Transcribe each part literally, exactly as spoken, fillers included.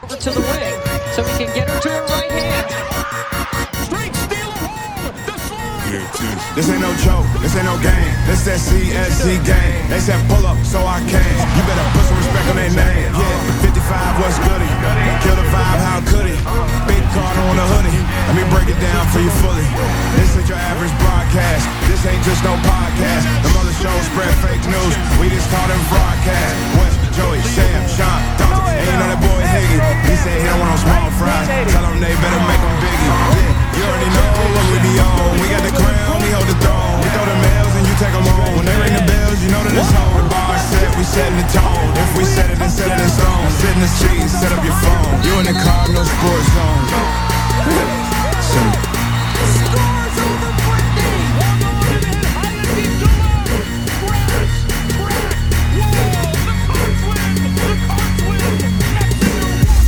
Over to the wing, so he can get her to her right hand. Straight steal hold. The slide. Yeah, too. This ain't no joke, this ain't no game. This that C S C game. They said pull up, so I came. You better put some respect on their name. Yeah, fifty-five, what's goody? Kill the vibe, how could he? Big Carter on the hoodie. Let me break it down for you fully. This ain't your average broadcast. This ain't just no podcast. The mother show spread fake news. We just call them broadcast. West, Joey, Sam, Sean, Dante. And you know that boy Higgy. He said he don't want no small fries. Tell them they better make them biggie. Yeah, you already know what we be on. We got the crown, we hold the throne. We throw the mails and you take them home. When they ring the bells, you know that it's home. The bar set, we setting the tone. If we set it, then set it in stone. Sit in the seat, set up your phone. You in the car, no sports zone. Simple. Scores over Brittany. On the line and high deep to low. Press, press. Whoa, the Cards win. The Cards win. Next to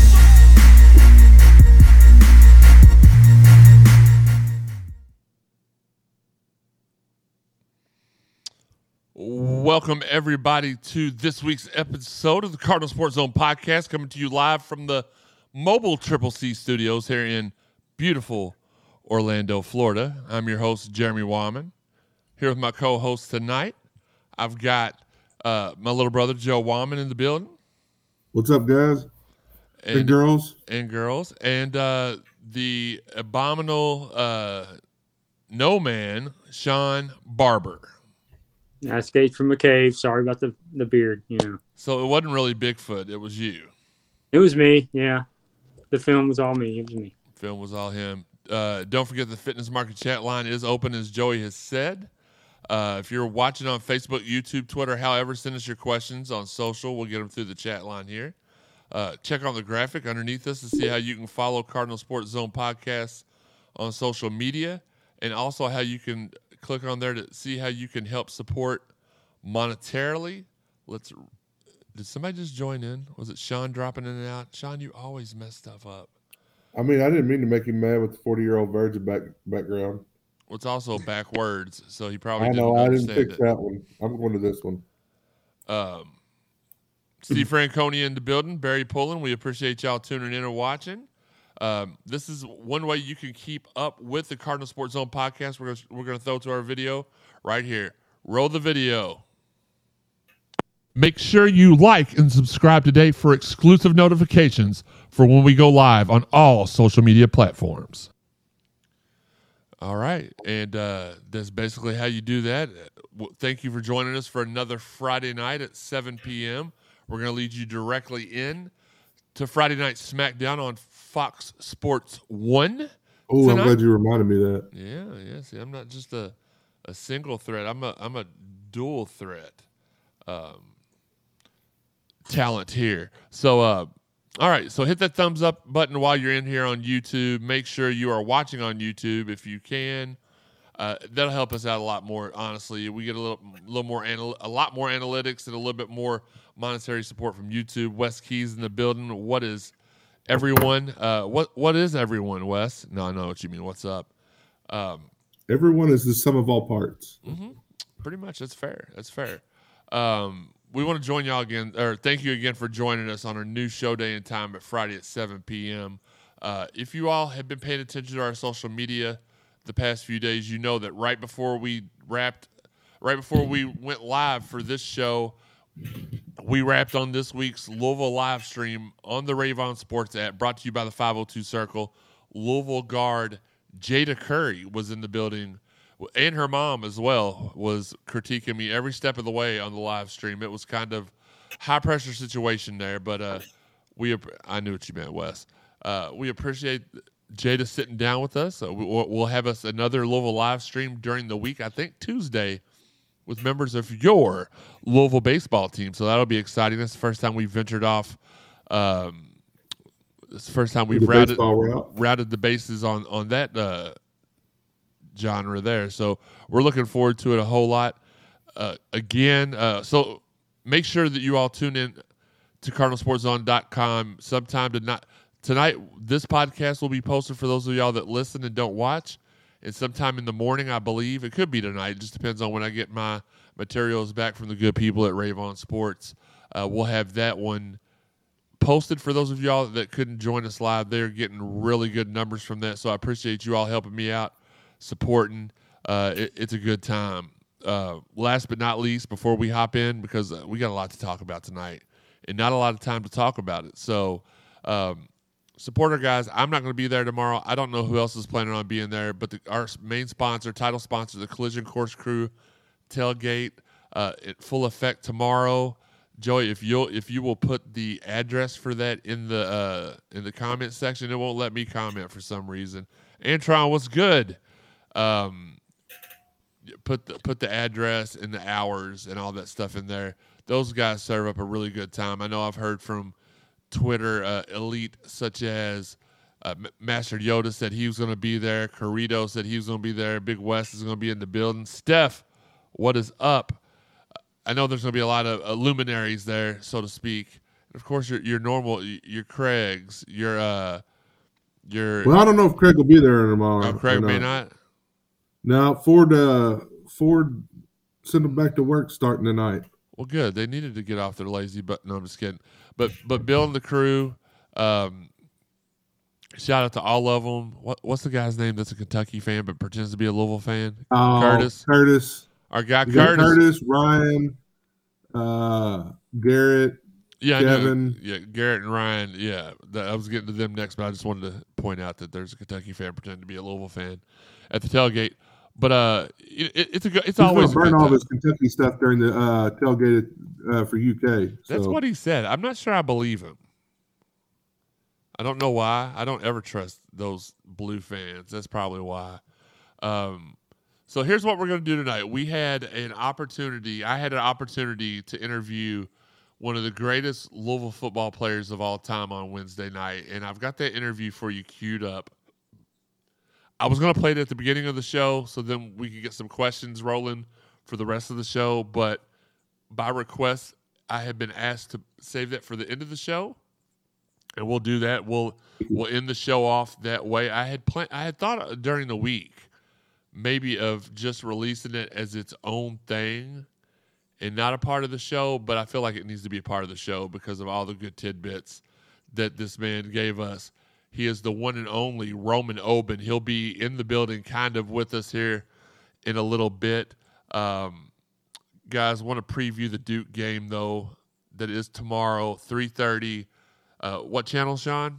Welcome, everybody, to this week's episode of the Cardinal Sports Zone podcast, coming to you live from the mobile Triple C studios here in beautiful Orlando, Florida. I'm your host, Jeremy Wahman. Here with my co-host tonight, I've got uh, my little brother, Joe Wahman, in the building. What's up, guys? And, and girls. And girls. And uh, the abominable uh, no man, Sean Barber. I escaped from a cave. Sorry about the, the beard, you know. So it wasn't really Bigfoot. It was you. It was me, yeah. The film was all me. It was me. Film was all him. Uh, don't forget the Fitness Market chat line is open, as Joey has said. Uh, if you're watching on Facebook, YouTube, Twitter, however, send us your questions on social. We'll get them through the chat line here. Uh, check on the graphic underneath us to see how you can follow Cardinal Sports Zone Podcast on social media, and also how you can click on there to see how you can help support monetarily. Let's. Did somebody just join in? Was it Sean dropping in and out? Sean, you always mess stuff up. I mean, I didn't mean to make him mad with the forty-year-old virgin back background. Well, it's also backwards, so he probably I didn't know. I didn't understand fix it. that one. I'm going to this one. Um, Steve Franconi in the building. Barry Pullen. We appreciate y'all tuning in and watching. Um, this is one way you can keep up with the Cardinal Sports Zone podcast. We're gonna, we're going to throw to our video right here. Roll the video. Make sure you like and subscribe today for exclusive notifications for when we go live on all social media platforms. All right, and uh, that's basically how you do that. Thank you for joining us for another Friday night at seven p.m. We're going to lead you directly in to Friday Night SmackDown on Fox Sports one. Oh, I'm glad you reminded me of that. Yeah, yeah. See, I'm not just a, a single threat. I'm a I'm a dual threat um, talent here. So, uh, all right. So hit that thumbs up button while you're in here on YouTube. Make sure you are watching on YouTube if you can. Uh, that'll help us out a lot more. Honestly, we get a little, little more, anal- a lot more analytics and a little bit more monetary support from YouTube. Wes Keys in the building. What is everyone? Uh, what what is everyone, Wes? No, I know what you mean. What's up? Um, everyone is the sum of all parts. Mm-hmm. Pretty much. That's fair. That's fair. Um, we want to join y'all again, or thank you again for joining us on our new show day and time at Friday at seven p.m. Uh, if you all have been paying attention to our social media the past few days, you know that right before we wrapped, right before we went live for this show, we wrapped on this week's Louisville live stream on the Ravon Sports app, brought to you by the five oh two Circle. Louisville guard Jada Curry was in the building, and her mom as well was critiquing me every step of the way on the live stream. It was kind of high pressure situation there, but uh, we I knew what you meant, Wes. Uh, we appreciate Jada sitting down with us. Uh, we'll, we'll have us another Louisville live stream during the week, I think Tuesday, with members of your Louisville baseball team. So that'll be exciting. That's the first time we've ventured off. Um, it's the first time we've routed, routed the bases on, on that uh, genre there. So we're looking forward to it a whole lot. Uh, again, uh, so make sure that you all tune in to cardinal sports zone dot com sometime tonight. Tonight, this podcast will be posted for those of y'all that listen and don't watch. And sometime in the morning, I believe. It could be tonight. It just depends on when I get my materials back from the good people at Ravon Sports. Uh, we'll have that one posted for those of y'all that couldn't join us live. They're getting really good numbers from that, so I appreciate you all helping me out, supporting. Uh, it, it's a good time. Uh, last but not least, before we hop in, because uh, we got a lot to talk about tonight and not a lot of time to talk about it. So um, support our guys. I'm not going to be there tomorrow. I don't know who else is planning on being there, but the, our main sponsor, title sponsor, the Collision Course Crew tailgate, uh, in full effect tomorrow. Joey, if you'll if you will put the address for that in the uh, in the comment section, it won't let me comment for some reason. Antron, what's good? Um, put the put the address and the hours and all that stuff in there. Those guys serve up a really good time. I know I've heard from Twitter uh, elite such as uh, Master Yoda said he was going to be there. Corrido said he was going to be there. Big West is going to be in the building. Steph, what is up? I know there's going to be a lot of uh, luminaries there, so to speak. And of course, your your normal, your Craigs, your uh, your. Well, I don't know if Craig will be there tomorrow. Oh, Craig may not. No, Ford. Uh, Ford sent him back to work starting tonight. Well, good. They needed to get off their lazy butt. No, I'm just kidding. But but Bill and the crew. Um, shout out to all of them. What what's the guy's name that's a Kentucky fan but pretends to be a Louisville fan? Oh, Curtis. Curtis. Our guy We got Curtis. Curtis, Ryan, uh, Garrett, Yeah, I know. Kevin. Yeah, Garrett and Ryan. Yeah, that, I was getting to them next, but I just wanted to point out that there's a Kentucky fan pretending to be a Louisville fan at the tailgate. But uh, it, it's a good, it's He's always gonna a burn good all time. this Kentucky stuff during the uh, tailgate uh, for U K. That's so. what he said. I'm not sure I believe him. I don't know why. I don't ever trust those blue fans. That's probably why. Um, so here's what we're going to do tonight. We had an opportunity. I had an opportunity to interview one of the greatest Louisville football players of all time on Wednesday night, and I've got that interview for you queued up. I was going to play it at the beginning of the show so then we could get some questions rolling for the rest of the show, but by request, I have been asked to save that for the end of the show, and we'll do that. We'll we'll end the show off that way. I had plan- I had thought during the week maybe of just releasing it as its own thing and not a part of the show, but I feel like it needs to be a part of the show because of all the good tidbits that this man gave us. He is the one and only Roman Oben. He'll be in the building kind of with us here in a little bit. Um, guys, want to preview the Duke game, though, that is tomorrow, three thirty. Uh, what channel, Sean?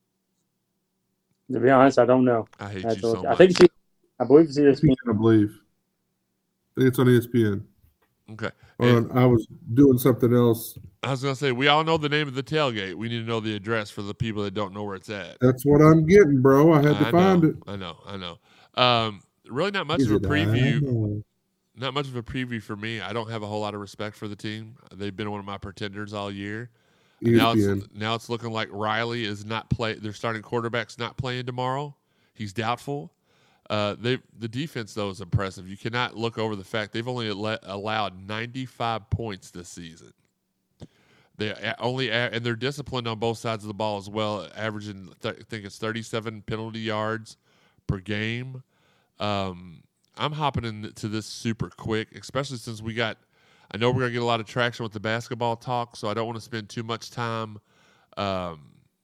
To be honest, I don't know. I hate I, you so much. I think it's, I believe it's E S P N. I believe. I think it's on E S P N. Okay. Or And I was doing something else. I was going to say, we all know the name of the tailgate. We need to know the address for the people that don't know where it's at. That's what I'm getting, bro. I had to I find know, it. I know, I know. Um, really not much Is of a it? I preview. know. Not much of a preview for me. I don't have a whole lot of respect for the team. They've been one of my pretenders all year. Now E S P N. it's now it's looking like Riley is not play. Their starting quarterback's not playing tomorrow. He's doubtful. Uh, they the defense though is impressive. You cannot look over the fact they've only let, allowed ninety-five points this season. They a- only a- and they're disciplined on both sides of the ball as well, averaging th- I think it's thirty-seven penalty yards per game. Um, I'm hopping into this super quick, especially since we got. I know we're gonna get a lot of traction with the basketball talk, so I don't want to spend too much time. Um,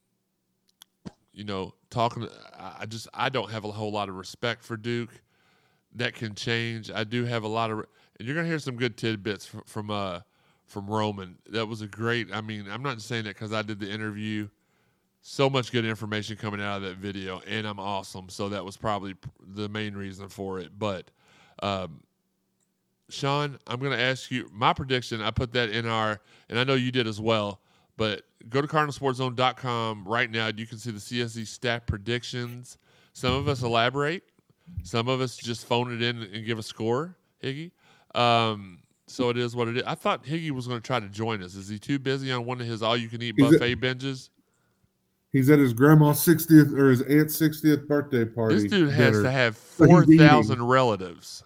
you know, talking. I just I don't have a whole lot of respect for Duke. That can change. I do have a lot of, and you're gonna hear some good tidbits from from uh from Roman. That was a great. I mean, I'm not just saying that because I did the interview. So much good information coming out of that video, and I'm awesome. So that was probably the main reason for it. But, um, Sean, I'm going to ask you my prediction. I put that in our, and I know you did as well. But go to Cardinal Sports Zone dot com right now. You can see the C S Z stat predictions. Some of us elaborate. Some of us just phone it in and give a score, Higgy. Um, so it is what it is. I thought Higgy was going to try to join us. Is he too busy on one of his all-you-can-eat He's buffet a- binges? He's at his grandma's sixtieth or his aunt's sixtieth birthday party. This dude has dinner. to have So four he's thousand eating. relatives.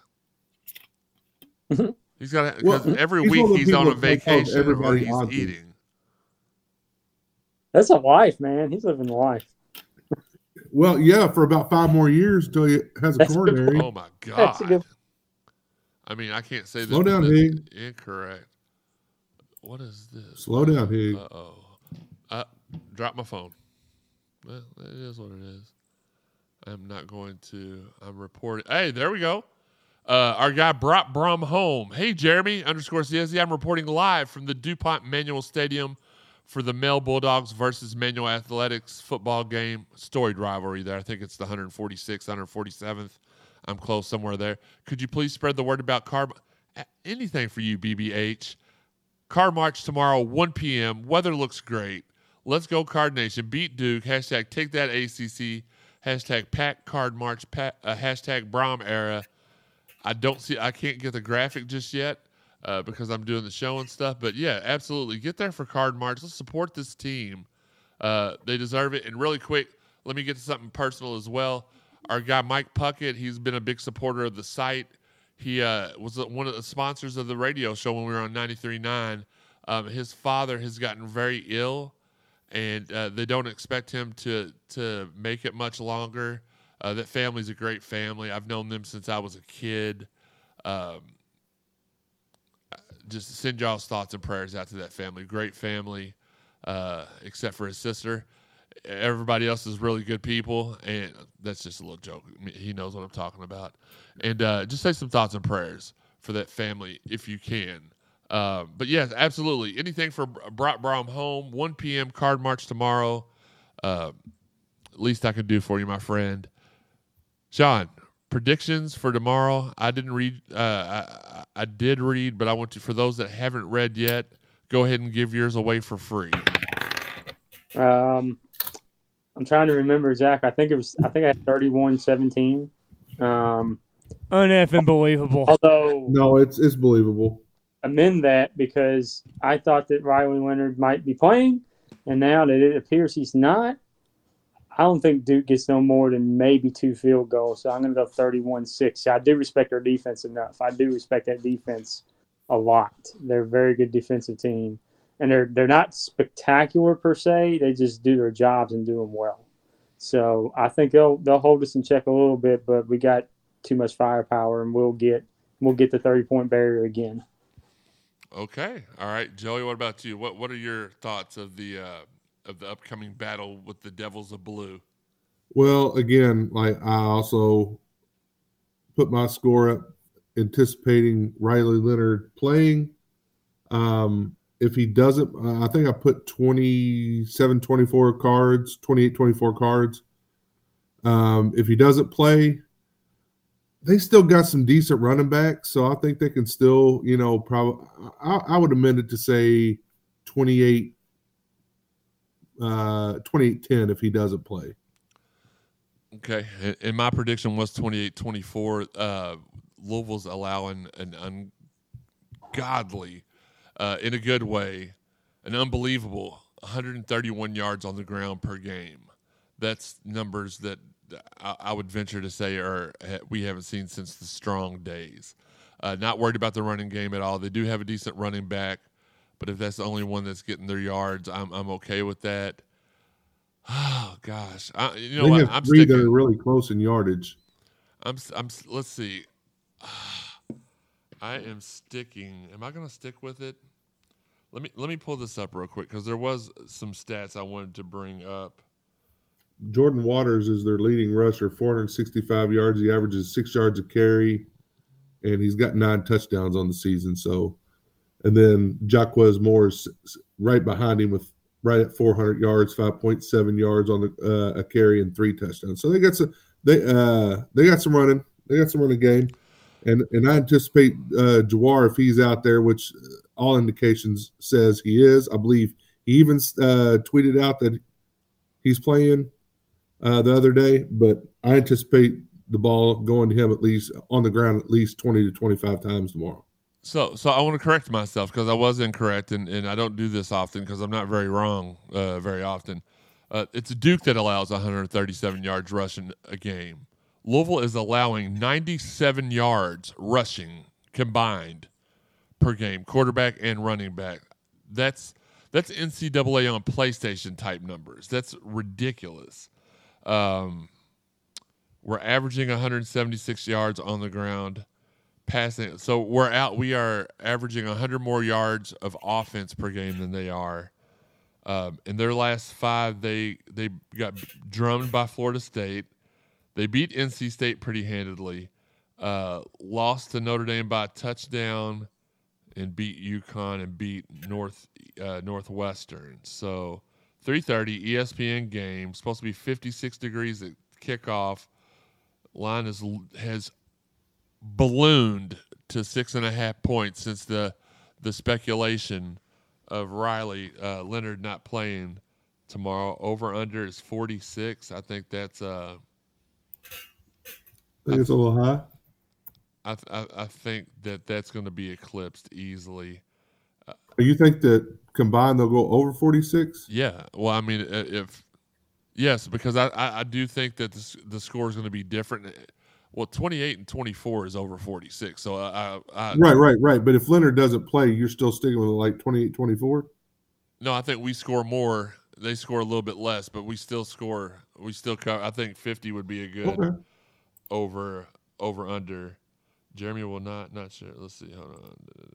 He's got to, Well, because every he's one week of the he's on a people that calls vacation or everybody he's auntie. eating. That's a life, man. He's living the life. Well, yeah, for about five more years until he has a That's a good coronary. Oh my That's a God! good- I mean, I can't say this. Slow down, that's Hig. incorrect. What is this? Slow down, Hig. Uh oh. Uh, Drop my phone. Well, it is what it is. I'm not going to. I'm reporting. Hey, there we go. Uh, our guy brought Brom home. Hey, Jeremy underscore C S E. I'm reporting live from the DuPont Manual Stadium for the Male Bulldogs versus Manual Athletics football game. Storied rivalry there. I think it's the one forty-sixth, one forty-seventh. I'm close somewhere there. Could you please spread the word about Car? Anything for you, B B H. Car March tomorrow, one p.m. Weather looks great. Let's go, Card Nation. Beat Duke. Hashtag take that A C C. Hashtag pack Card March. Pack, uh, hashtag Brom era. I don't see. I can't get the graphic just yet uh, because I'm doing the show and stuff. But yeah, absolutely. Get there for Card March. Let's support this team. Uh, they deserve it. And really quick, let me get to something personal as well. Our guy Mike Puckett, he's been a big supporter of the site. He uh, was one of the sponsors of the radio show when we were on ninety-three point nine. Um, his father has gotten very ill, and uh, they don't expect him to to make it much longer. Uh, that family's a great family. I've known them since I was a kid. Um, just send y'all's thoughts and prayers out to that family. Great family, uh, except for his sister. Everybody else is really good people, and that's just a little joke. He knows what I'm talking about. And uh, just say some thoughts and prayers for that family if you can. Um, but yes, absolutely. Anything for Brock Brom home, one p.m. Card March tomorrow. Uh, least I can do for you, my friend. Sean, predictions for tomorrow. I didn't read. Uh, I, I did read, but I want to, for those that haven't read yet, go ahead and give yours away for free. Um, I'm trying to remember, Zach. I think it was. I think I had thirty-one seventeen. Um, Uneffing believable. although No, it's it's believable. amend that because I thought that Riley Leonard might be playing, and now that it appears he's not, I don't think Duke gets no more than maybe two field goals. So I'm going to go thirty-one six. I do respect our defense enough. I do respect that defense a lot. They're a very good defensive team. And they're they're not spectacular per se. They just do their jobs and do them well. So I think they'll they'll hold us in check a little bit, but we got too much firepower, and we'll get we'll get the thirty point barrier again. Okay, all right, Joey. What about you? What What are your thoughts of the uh, of the upcoming battle with the Devils of Blue? Well, again, like I also put my score up anticipating Riley Leonard playing. Um, if he doesn't, uh, I think I put twenty-seven twenty-four cards, twenty-eight twenty-four cards. Um, if he doesn't play, they still got some decent running backs, so I think they can still, you know, probably. I, I would amend it to say twenty-eight, uh, twenty-eight ten if he doesn't play. Okay, and, and my prediction was twenty-eight twenty-four. Uh, Louisville's allowing an ungodly, uh, in a good way, an unbelievable one thirty-one yards on the ground per game. That's numbers that I, I would venture to say are we haven't seen since the Strong days. Uh, not worried about the running game at all. They do have a decent running back, but if that's the only one that's getting their yards, I'm I'm okay with that. Oh gosh, I, you know they what? have I'm three sticking. that are really close in yardage. I'm I'm. Let's see. I am sticking. Am I going to stick with it? Let me let me pull this up real quick because there was some stats I wanted to bring up. Jordan Waters is their leading rusher, four hundred sixty-five yards. He averages six yards a carry, and he's got nine touchdowns on the season. So, and then Jaquez Moore is right behind him with right at four hundred yards, five point seven yards on the uh, a carry and three touchdowns. So they got some they uh they got some running. They got some running game, and and I anticipate uh, Jawar, if he's out there, which all indications says he is. I believe he even uh, tweeted out that he's playing uh, the other day. But I anticipate the ball going to him at least on the ground at least twenty to twenty-five times tomorrow. So so I want to correct myself because I was incorrect, and, and I don't do this often because I'm not very wrong uh, very often. Uh, it's Duke that allows one thirty-seven yards rushing a game. Louisville is allowing ninety-seven yards rushing combined per game, quarterback and running back. That's that's N C double A on PlayStation type numbers. That's ridiculous. Um, we're averaging one seventy-six yards on the ground, passing. So we're out. We are averaging one hundred more yards of offense per game than they are. Um, in their last five, they they got drummed by Florida State. They beat N C State pretty handedly. Uh, lost to Notre Dame by a touchdown, and beat UConn and beat North uh, Northwestern. So three thirty E S P N game. Supposed to be fifty-six degrees at kickoff. Line is has ballooned to six and a half points since the the speculation of Riley uh, Leonard not playing tomorrow. Over under is forty-six. I think that's uh. I think it's a little high. I th- I, I think that that's going to be eclipsed easily. You think that combined they'll go over forty-six? Yeah. Well, I mean, i- if yes, because I, I, I do think that the, the score is going to be different. Well, twenty-eight and twenty-four is over forty-six. So I, I, I Right, right, right. But if Leonard doesn't play, you're still sticking with like twenty-eight twenty-four? no, I think we score more. They score a little bit less, but we still score. We still cover. I think fifty would be a good Okay. over over under. Jeremy will not not sure. Let's see. Hold on.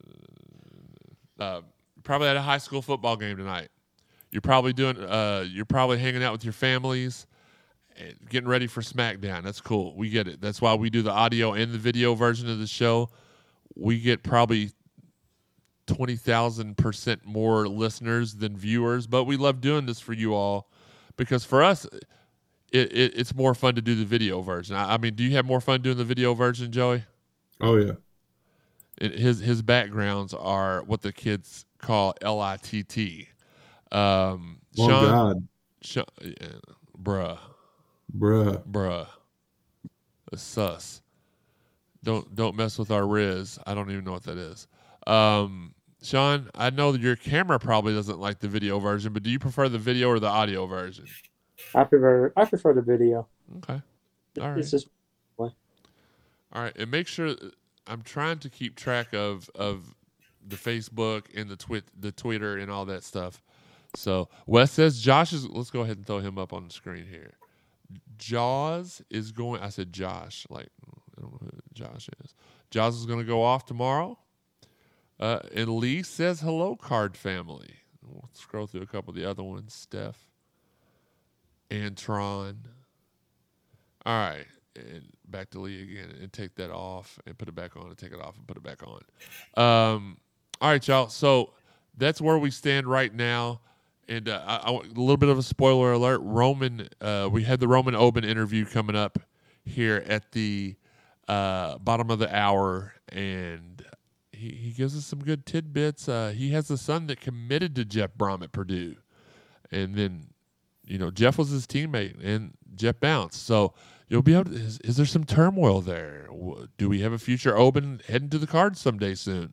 Uh, probably at a high school football game tonight. You're probably doing. Uh, you're probably hanging out with your families, and getting ready for SmackDown. That's cool. We get it. That's why we do the audio and the video version of the show. We get probably twenty thousand percent more listeners than viewers, but we love doing this for you all because for us, it, it, it's more fun to do the video version. I, I mean, do you have more fun doing the video version, Joey? Oh, yeah. It, his his backgrounds are what the kids call L I T T. Um, Oh, Sean, God. Sean, yeah, bruh, Bruh. bruh, it's sus. Don't don't mess with our Riz. I don't even know what that is. Um, Sean, I know that your camera probably doesn't like the video version, but do you prefer the video or the audio version? I prefer I prefer the video. Okay, all right. It's just All right, and make sure I'm trying to keep track of of the Facebook and the twit the Twitter and all that stuff. So Wes says Josh is. Let's go ahead and throw him up on the screen here. Jaws is going. I said Josh. Like I don't know who Josh is. Jaws is going to go off tomorrow. Uh, and Lee says hello, Card Family. We'll scroll through a couple of the other ones. Steph, Antron. All right. And back to Lee again and take that off and put it back on and take it off and put it back on. Um, all right, y'all. So that's where we stand right now. And uh, I, I, a little bit of a spoiler alert. Roman, uh, we had the Roman Oben interview coming up here at the uh, bottom of the hour. And he, he gives us some good tidbits. Uh, he has a son that committed to Jeff Brom at Purdue. And then, you know, Jeff was his teammate and Jeff bounced. So, you'll be able to, is, is there some turmoil there? Do we have a future Oben heading to the Cards someday soon?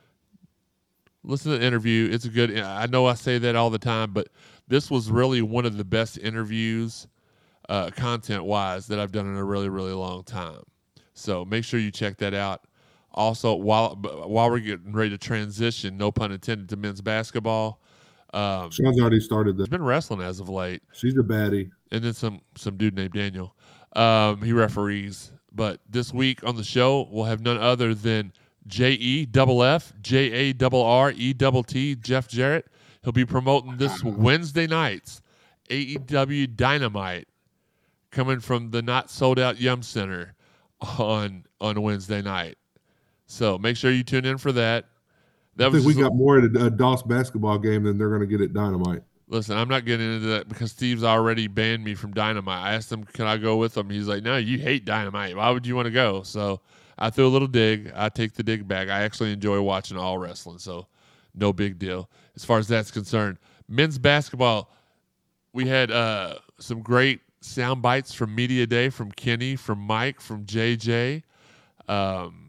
Listen to the interview. It's a good, I know I say that all the time, but this was really one of the best interviews uh, content-wise that I've done in a really, really long time. So make sure you check that out. Also, while while we're getting ready to transition, no pun intended, to men's basketball, um, Sean's already started he's that. been wrestling as of late. She's a baddie. And then some some dude named Daniel. Um, he referees. But this week on the show, we'll have none other than J E double F, J A double R E double T, Jeff Jarrett. He'll be promoting this Wednesday night's A E W Dynamite coming from the not sold out Yum Center on on Wednesday night. So make sure you tune in for that. That I think was we just a- got more at a, a DOS basketball game than they're going to get at Dynamite. Listen, I'm not getting into that because Steve's already banned me from Dynamite. I asked him, can I go with him? He's like, no, you hate Dynamite. Why would you want to go? So I threw a little dig. I take the dig back. I actually enjoy watching all wrestling, so no big deal as far as that's concerned. Men's basketball, we had uh, some great sound bites from Media Day, from Kenny, from Mike, from J J. Um,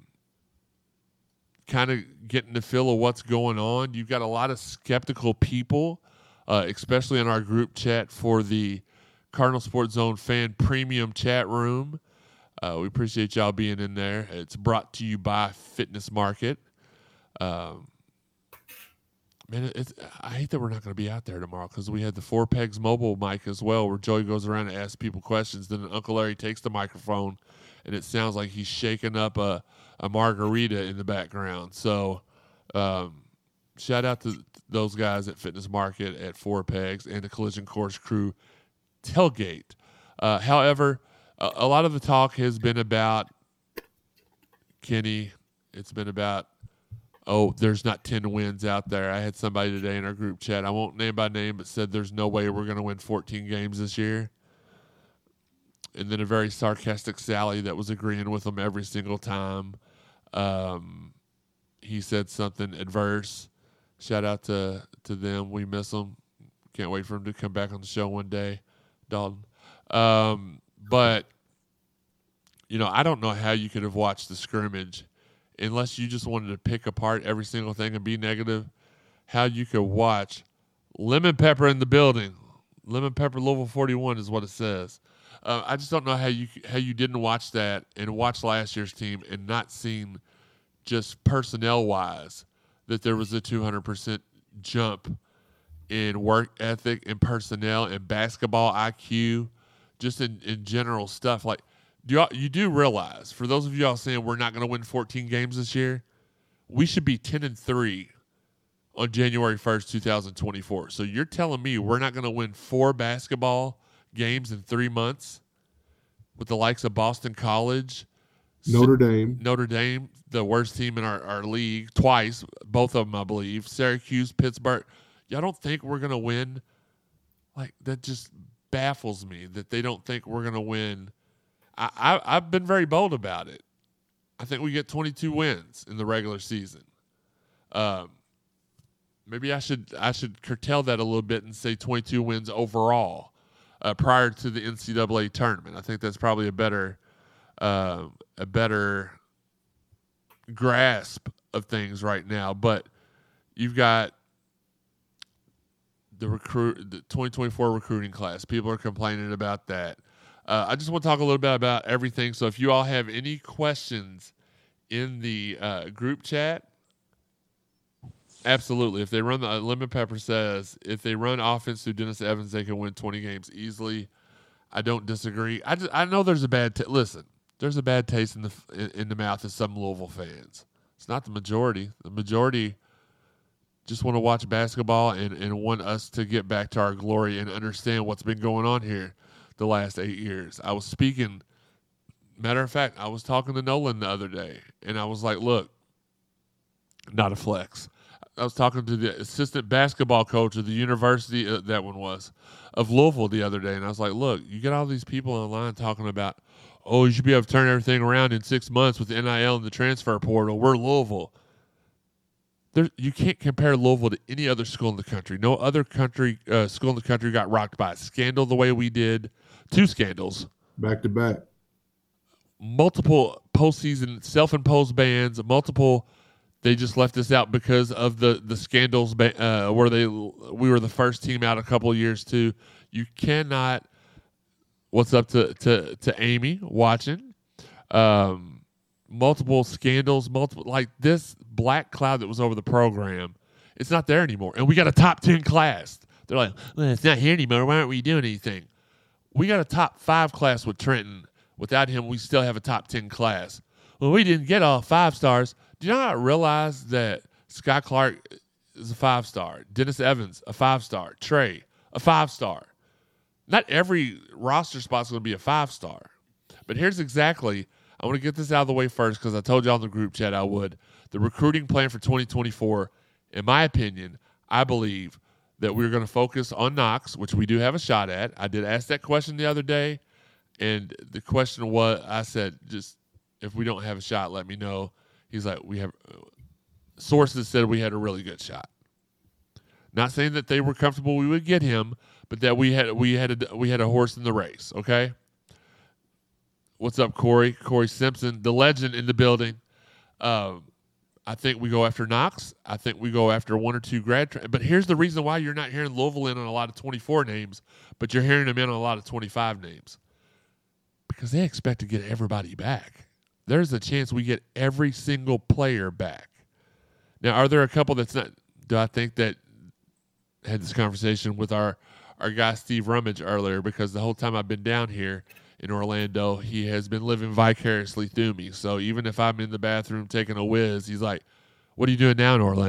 kind of getting the feel of what's going on. You've got a lot of skeptical people, Uh, especially in our group chat for the Cardinal Sports Zone fan premium chat room. Uh, we appreciate y'all being in there. It's brought to you by Fitness Market. Um, man, it's, I hate that we're not going to be out there tomorrow because we had the Four Pegs mobile mic as well, where Joey goes around and asks people questions. Then Uncle Larry takes the microphone, and it sounds like he's shaking up a, a margarita in the background. So, um, shout out to those guys at Fitness Market, at Four Pegs, and the Collision Course crew tailgate. Uh, however, a, a lot of the talk has been about Kenny. It's been about, oh, there's not ten wins out there. I had somebody today in our group chat, I won't name by name, but said there's no way we're going to win fourteen games this year. And then a very sarcastic Sally that was agreeing with him every single time. Um, he said something adverse. Shout out to, to them. We miss them. Can't wait for him to come back on the show one day, Dalton. Um, but, you know, I don't know how you could have watched the scrimmage unless you just wanted to pick apart every single thing and be negative, how you could watch Lemon Pepper in the building. Lemon Pepper Louisville forty-one is what it says. Uh, I just don't know how you how you didn't watch that and watch last year's team and not seen just personnel-wise that there was a two hundred percent jump in work ethic and personnel and basketball I Q, just in, in general stuff. Like, do y'all, you do realize, for those of y'all saying we're not going to win fourteen games this year, we should be ten and three on January first, twenty twenty-four. So you're telling me we're not going to win four basketball games in three months with the likes of Boston College, Notre Dame. Notre Dame, the worst team in our, our league, twice, both of them, I believe, Syracuse, Pittsburgh. Y'all don't think we're going to win? Like, that just baffles me that they don't think we're going to win. I, I, I've been very bold about it. I think we get twenty-two wins in the regular season. Um, maybe I should I should curtail that a little bit and say twenty-two wins overall. Uh, prior to the N C double A tournament. I think that's probably a better uh, a better grasp of things right now. But you've got the recruit, the twenty twenty-four recruiting class. People are complaining about that. Uh, I just want to talk a little bit about everything. So if you all have any questions in the uh, group chat, absolutely. If they run the uh, Lemon Pepper says if they run offense through Dennis Evans, they can win twenty games easily. I don't disagree. I, just, I know there's a bad t- listen. There's a bad taste in the in, in the mouth of some Louisville fans. It's not the majority. The majority just want to watch basketball and, and want us to get back to our glory and understand what's been going on here the last eight years. I was speaking. Matter of fact, I was talking to Nolan the other day, and I was like, "Look, not a flex." I was talking to the assistant basketball coach of the university, uh, that one was, of Louisville the other day. And I was like, look, you get all these people online talking about, oh, you should be able to turn everything around in six months with the N I L and the transfer portal. We're Louisville. There, you can't compare Louisville to any other school in the country. No other country uh, school in the country got rocked by a scandal the way we did. Two scandals. Back to back. Multiple postseason self-imposed bans, multiple – they just left us out because of the the scandals uh, where they we were the first team out a couple of years too. You cannot. What's up to to, to Amy watching? Um, multiple scandals, multiple like this black cloud that was over the program. It's not there anymore, and we got a top ten class. They're like, well, it's not here anymore. Why aren't we doing anything? We got a top five class with Trenton. Without him, we still have a top ten class. Well, we didn't get all five stars. Do you not realize that Scott Clark is a five-star, Dennis Evans, a five-star, Trey, a five-star? Not every roster spot's going to be a five-star. But here's exactly, I want to get this out of the way first because I told y'all in the group chat I would. The recruiting plan for twenty twenty-four, in my opinion, I believe that we're going to focus on Knox, which we do have a shot at. I did ask that question the other day, and the question was, I said, just if we don't have a shot, let me know. He's like, we have uh, sources said we had a really good shot. Not saying that they were comfortable we would get him, but that we had we had a, we had a horse in the race. Okay. What's up, Corey? Corey Simpson, the legend in the building. Um, I think we go after Knox. I think we go after one or two grad. Tra- but here's the reason why you're not hearing Louisville in on a lot of twenty-four names, but you're hearing them in on a lot of twenty-five names because they expect to get everybody back. There's a chance we get every single player back. Now, are there a couple that's not? Do I think that I had this conversation with our, our guy Steve Rummage earlier because the whole time I've been down here in Orlando, he has been living vicariously through me. So even if I'm in the bathroom taking a whiz, he's like, what are you doing now in Orlando?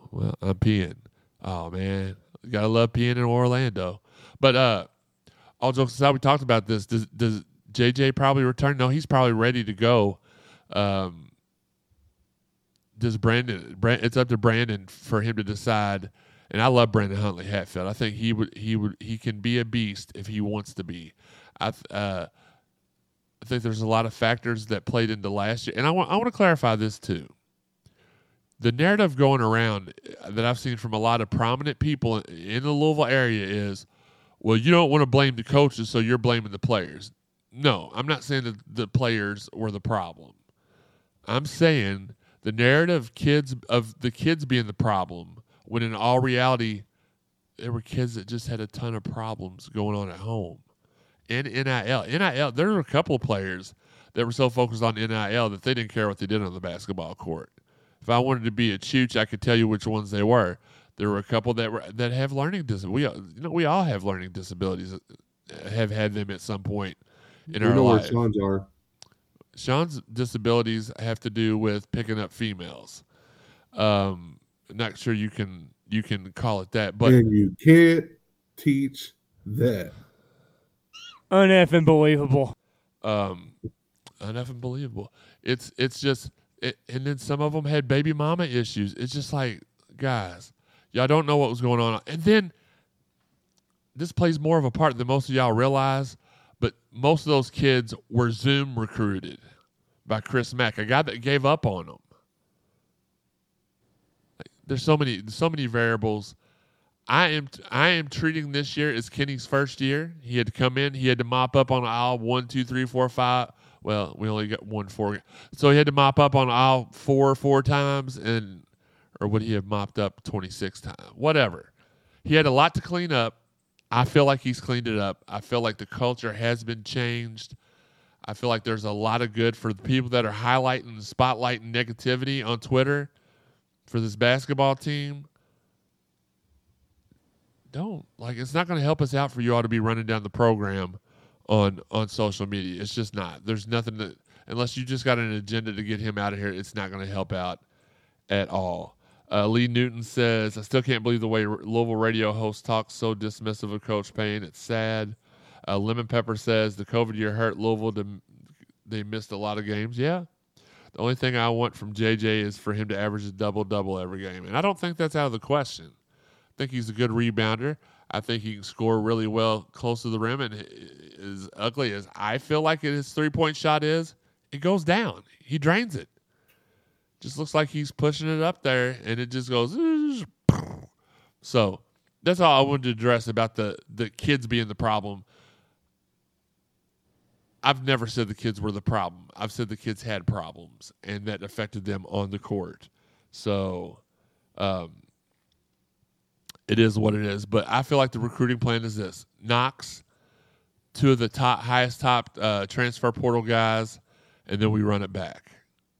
well, I'm peeing. Oh man, you gotta love peeing in Orlando. But uh, all jokes aside, we talked about this. Does does J J probably return? No, he's probably ready to go. Um, does Brandon? Brand, it's up to Brandon for him to decide. And I love Brandon Huntley Hatfield. I think he would he would he can be a beast if he wants to be. I uh, I think there's a lot of factors that played into last year, and I want I want to clarify this too. The narrative going around that I've seen from a lot of prominent people in the Louisville area is, well, you don't want to blame the coaches, so you're blaming the players. No, I'm not saying that the players were the problem. I'm saying the narrative kids of the kids being the problem, when in all reality, there were kids that just had a ton of problems going on at home. And N I L. N I L, there were a couple of players that were so focused on N I L that they didn't care what they did on the basketball court. If I wanted to be a chooch, I could tell you which ones they were. There were a couple that were that have learning disabilities. We, you know, we all have learning disabilities, have had them at some point in We our know where life. Sean's are. Sean's disabilities have to do with picking up females. Um, not sure you can you can call it that, but And you can't teach that. Uneffing believable. um, enough unbelievable. It's it's just, it, and then some of them had baby mama issues. It's just like, guys, y'all don't know what was going on, and then this plays more of a part than most of y'all realize. But most of those kids were Zoom recruited by Chris Mack, a guy that gave up on them. There's so many, so many variables. I am, I am treating this year as Kenny's first year. He had to come in. He had to mop up on aisle one, two, three, four, five. Well, we only got one, four. So he had to mop up on aisle four, four times, and or would he have mopped up twenty-six times? Whatever. He had a lot to clean up. I feel like he's cleaned it up. I feel like the culture has been changed. I feel like there's a lot of good for the people that are highlighting, spotlighting negativity on Twitter for this basketball team. Don't, like, it's not going to help us out for you all to be running down the program on on social media. It's just not. There's nothing that, unless you just got an agenda to get him out of here, it's not going to help out at all. Uh, Lee Newton says, I still can't believe the way Louisville radio host talks so dismissive of Coach Payne. It's sad. Uh, Lemon Pepper says, the COVID year hurt Louisville. To, they missed a lot of games. Yeah. The only thing I want from J J is for him to average a double-double every game. And I don't think that's out of the question. I think he's a good rebounder. I think he can score really well close to the rim. And as ugly as I feel like his three-point shot is, it goes down. He drains it. Just looks like he's pushing it up there, and it just goes. So that's all I wanted to address about the, the kids being the problem. I've never said the kids were the problem. I've said the kids had problems, and that affected them on the court. So um, it is what it is. But I feel like the recruiting plan is this. Knox, two of the top, highest top uh, transfer portal guys, and then we run it back.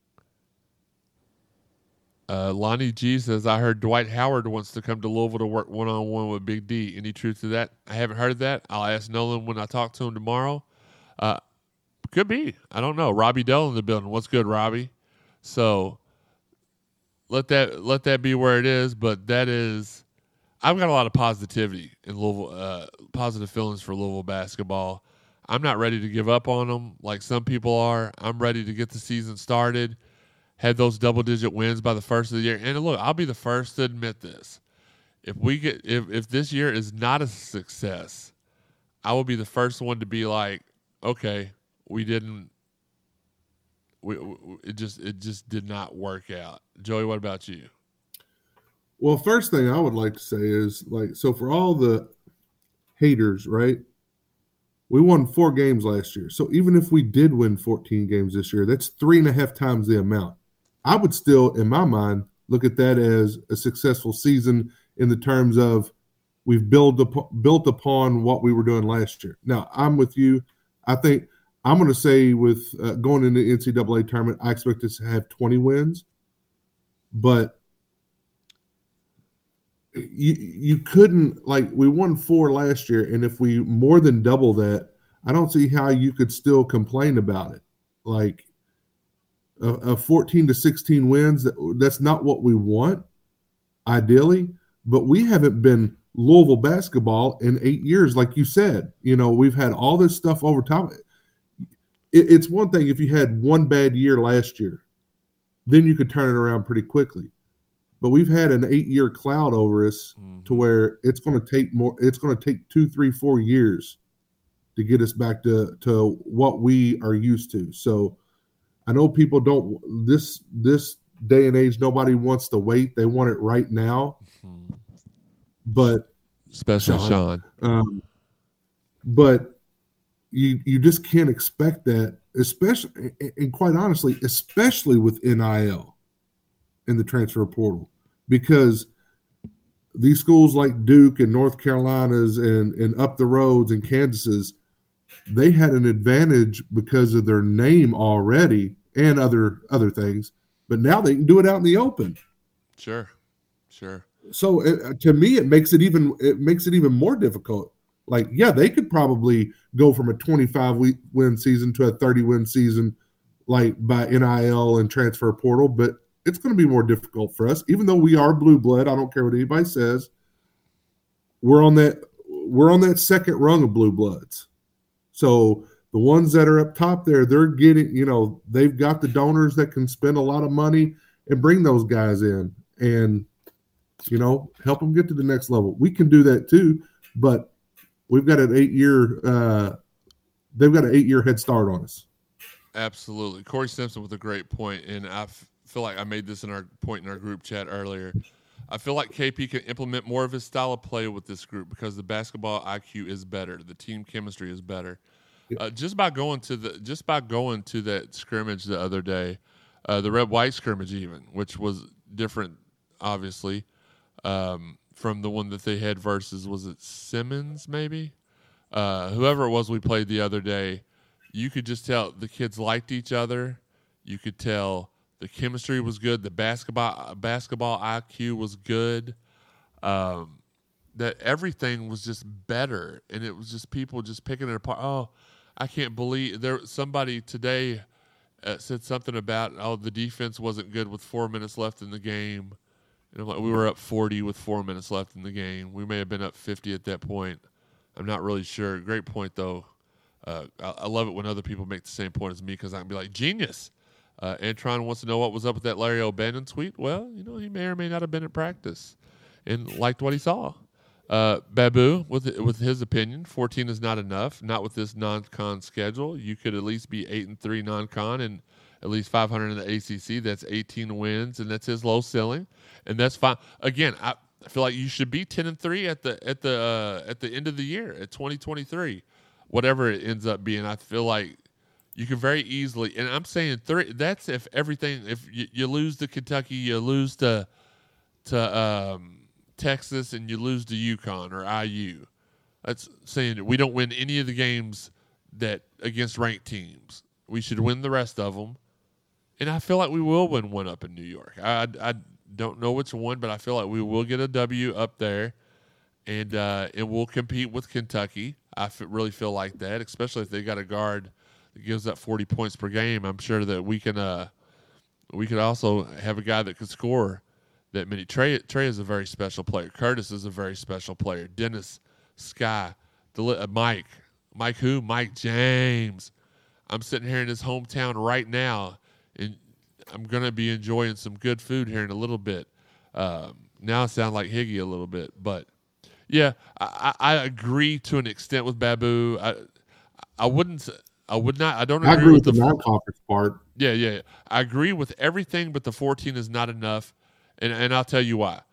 Uh, Lonnie G says, I heard Dwight Howard wants to come to Louisville to work one-on-one with Big D. Any truth to that? I haven't heard of that. I'll ask Nolan when I talk to him tomorrow. Uh, could be. I don't know. Robbie Dell in the building. What's good, Robbie? So let that let that be where it is. But that is, I've got a lot of positivity in Louisville, uh, positive feelings for Louisville basketball. I'm not ready to give up on them like some people are. I'm ready to get the season started. Had those double-digit wins by the first of the year. And look, I'll be the first to admit this. If we get, if, if this year is not a success, I will be the first one to be like, okay, we didn't. We, we it just it just did not work out. Joey, what about you? Well, first thing I would like to say is, like, so for all the haters, right? We won four games last year. So even if we did win fourteen games this year, that's three and a half times the amount. I would still, in my mind, look at that as a successful season in the terms of we've built up, built upon what we were doing last year. Now, I'm with you. I think I'm going to say with uh, going into the N C double A tournament, I expect us to have twenty wins. But you you couldn't, like, we won four last year, and if we more than double that, I don't see how you could still complain about it. Like, a, a fourteen to sixteen wins, that, that's not what we want. ideally, but we haven't been Louisville basketball in eight years, like you said. You know, we've had all this stuff over time. It, it's one thing if you had one bad year last year, then you could turn it around pretty quickly. But we've had an eight-year cloud over us mm-hmm. to where it's going to take more. It's going to take two, three, four years to get us back to, to what we are used to. So I know people don't this this day and age. Nobody wants to wait; they want it right now. Mm-hmm. But especially Sean, Sean. Um, but you you just can't expect that, especially and quite honestly, especially with N I L. In the transfer portal, because these schools like Duke and North Carolina's and, and up the roads and Kansas's, they had an advantage because of their name already and other other things, but now they can do it out in the open. Sure, sure. So it, to me, it makes it even it makes it even more difficult. Like, yeah, they could probably go from a twenty-five win season to a thirty win season, like by N I L and transfer portal, but it's going to be more difficult for us, even though we are blue blood. I don't care what anybody says. We're on that. We're on that second rung of blue bloods. So the ones that are up top there, they're getting. You know, they've got the donors that can spend a lot of money and bring those guys in, and you know, help them get to the next level. We can do that too, but we've got an eight-year. Uh, they've got an eight-year head start on us. Absolutely, Corey Simpson with a great point, and I've. feel like I made this in our point in our group chat earlier. I feel like K P can implement more of his style of play with this group because the basketball I Q is better, the team chemistry is better. Yep. Uh, just by going to the just by going to that scrimmage the other day, uh, the red white scrimmage even, which was different, obviously, um, from the one that they had versus was it Simmons maybe, uh, whoever it was we played the other day. You could just tell the kids liked each other. You could tell. The chemistry was good. The basketball basketball I Q was good. Um, that everything was just better, and it was just people just picking it apart. Oh, I can't believe there. Somebody today uh, said something about oh the defense wasn't good with four minutes left in the game, and I'm like we were up forty with four minutes left in the game. We may have been up fifty at that point. I'm not really sure. Great point though. Uh, I, I love it when other people make the same point as me because I can be like genius. Uh, Antron wants to know what was up with that Larry O'Bannon tweet. Well, you know, he may or may not have been at practice and liked what he saw. Uh, Babu, with with his opinion, fourteen is not enough. Not with this non-con schedule. You could at least be eight and three non-con and at least five hundred in the A C C. That's eighteen wins, and that's his low ceiling, and that's fine. Again, I, I feel like you should be ten and three at the at the uh, at the end of the year at twenty twenty-three, whatever it ends up being. I feel like. You can very easily, and I'm saying three. That's if everything. If you, you lose to Kentucky, you lose to to um, Texas, and you lose to UConn or I U. That's saying we don't win any of the games that against ranked teams. We should win the rest of them, and I feel like we will win one up in New York. I, I don't know which one, but I feel like we will get a W up there, and uh, and we'll compete with Kentucky. I f- really feel like that, especially if they got a guard. Gives up forty points per game. I'm sure that we can. Uh, we could also have a guy that could score that many. Trey Trey is a very special player. Curtis is a very special player. Dennis, Sky, Del- uh, Mike, Mike who? Mike James. I'm sitting here in his hometown right now, and I'm gonna be enjoying some good food here in a little bit. Um, now I sound like Higgy a little bit, but yeah, I, I, I agree to an extent with Babu. I I wouldn't. I would not. I don't agree, I agree with, with the, the non-conference part. Yeah, yeah, yeah. I agree with everything, but the fourteen is not enough, and and I'll tell you why.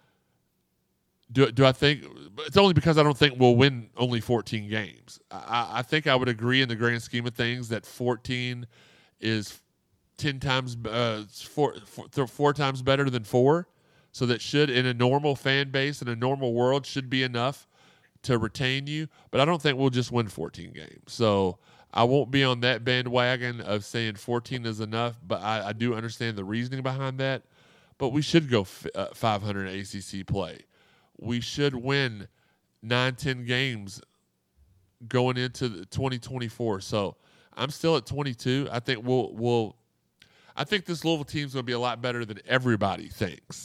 Do do I think it's only because I don't think we'll win only fourteen games. I, I think I would agree in the grand scheme of things that fourteen is ten times, uh, four, four, four times better than four. So that should, in a normal fan base in a normal world, should be enough to retain you. But I don't think we'll just win fourteen games. So. I won't be on that bandwagon of saying fourteen is enough, but I, I do understand the reasoning behind that. But we should go f- uh, five hundred A C C play. We should win nine, ten games going into the twenty twenty-four. So I'm still at twenty-two. I think we'll we'll. I think this Louisville team is going to be a lot better than everybody thinks.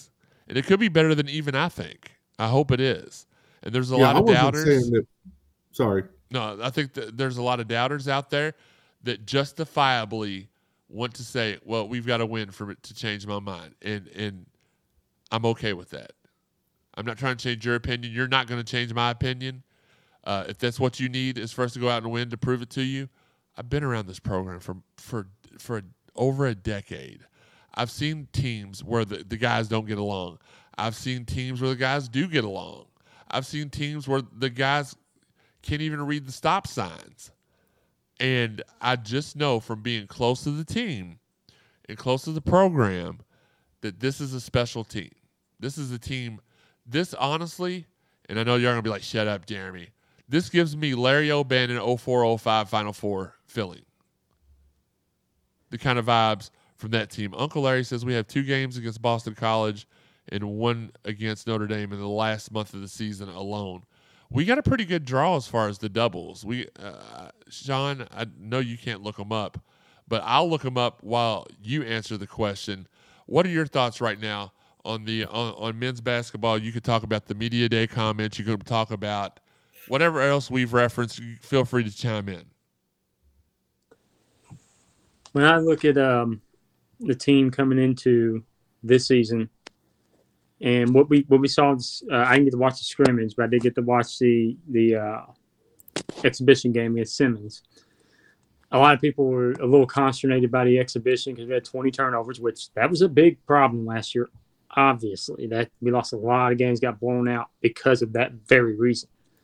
and it could be better than even I think. I hope it is. And there's a yeah, lot I of wasn't doubters. saying that. Sorry. No, I think that there's a lot of doubters out there that justifiably want to say, well, we've got to win for it to change my mind. And and I'm okay with that. I'm not trying to change your opinion. You're not going to change my opinion. Uh, if that's what you need is for us to go out and win to prove it to you, I've been around this program for for for over a decade. I've seen teams where the, the guys don't get along. I've seen teams where the guys do get along. I've seen teams where the guys can't even read the stop signs. And I just know from being close to the team and close to the program that this is a special team. This is a team, this honestly, and I know you're going to be like, shut up, Jeremy. This gives me Larry O'Bannon oh four oh five Final Four feeling. The kind of vibes from that team. Uncle Larry says we have two games against Boston College and one against Notre Dame in the last month of the season alone. We got a pretty good draw as far as the doubles. We, uh, Sean, I know you can't look them up, but I'll look them up while you answer the question. What are your thoughts right now on the on, on men's basketball? You could talk about the media day comments. You could talk about whatever else we've referenced. Feel free to chime in. When I look at um, the team coming into this season, and what we what we saw, uh, I didn't get to watch the scrimmage, but I did get to watch the the uh, exhibition game against Simmons. A lot of people were a little consternated by the exhibition because we had twenty turnovers, which that was a big problem last year. Obviously, that we lost a lot of games, got blown out because of that very reason.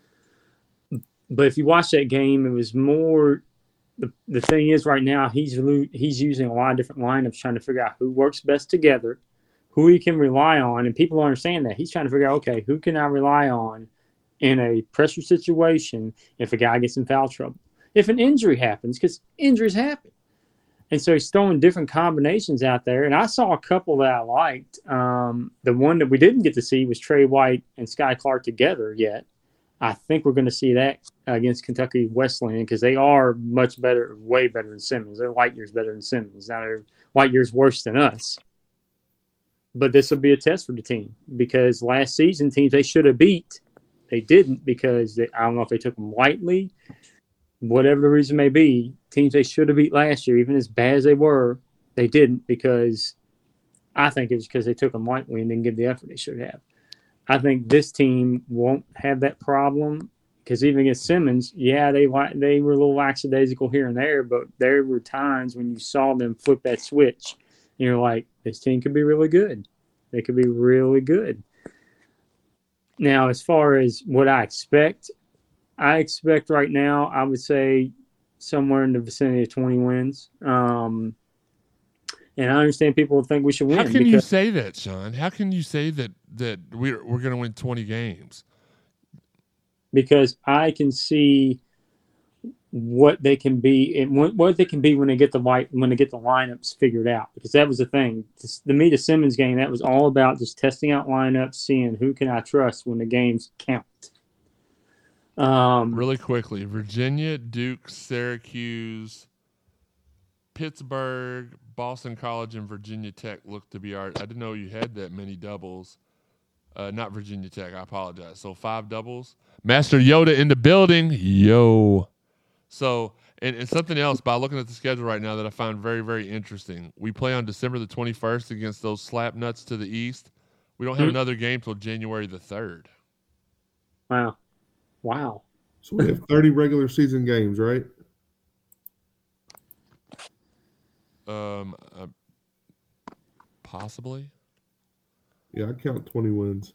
But if you watch that game, it was more. The, the thing is, right now he's he's using a lot of different lineups, trying to figure out who works best together, who he can rely on, and people don't understand that. He's trying to figure out, okay, who can I rely on in a pressure situation if a guy gets in foul trouble, if an injury happens, because injuries happen. And so he's throwing different combinations out there. And I saw a couple that I liked. Um, the one that we didn't get to see was Trey White and Sky Clark together yet. I think we're going to see that against Kentucky Wesleyan because they are much better, way better than Simmons. They're light years better than Simmons. Now they're light years worse than us. But this will be a test for the team because last season teams they should have beat, they didn't because they, I don't know if they took them lightly, whatever the reason may be. Teams they should have beat last year, even as bad as they were, they didn't because I think it was because they took them lightly and didn't give the effort they should have. I think this team won't have that problem because even against Simmons, yeah, they they were a little lackadaisical here and there, but there were times when you saw them flip that switch, and you're like, this team could be really good. They could be really good. Now, as far as what I expect, I expect right now, I would say somewhere in the vicinity of twenty wins. Um, and I understand people think we should win. How can you say that, Sean? How can you say that that we're we're going to win twenty games? Because I can see what they can be and what they can be when they get the light when they get the lineups figured out. Because that was the thing. To me, the Simmons game, that was all about just testing out lineups, seeing who can I trust when the games count. Um, really quickly, Virginia, Duke, Syracuse, Pittsburgh, Boston College, and Virginia Tech look to be our. I didn't know you had that many doubles. Uh, not Virginia Tech. I apologize. So five doubles. Master Yoda in the building. Yo. So and, and something else by looking at the schedule right now that I find very very interesting. We play on December the twenty-first against those slap nuts to the east. We don't have mm-hmm. another game till January the third. Wow. Wow. So we have thirty regular season games, right? Um, uh, possibly. Yeah, I count twenty wins.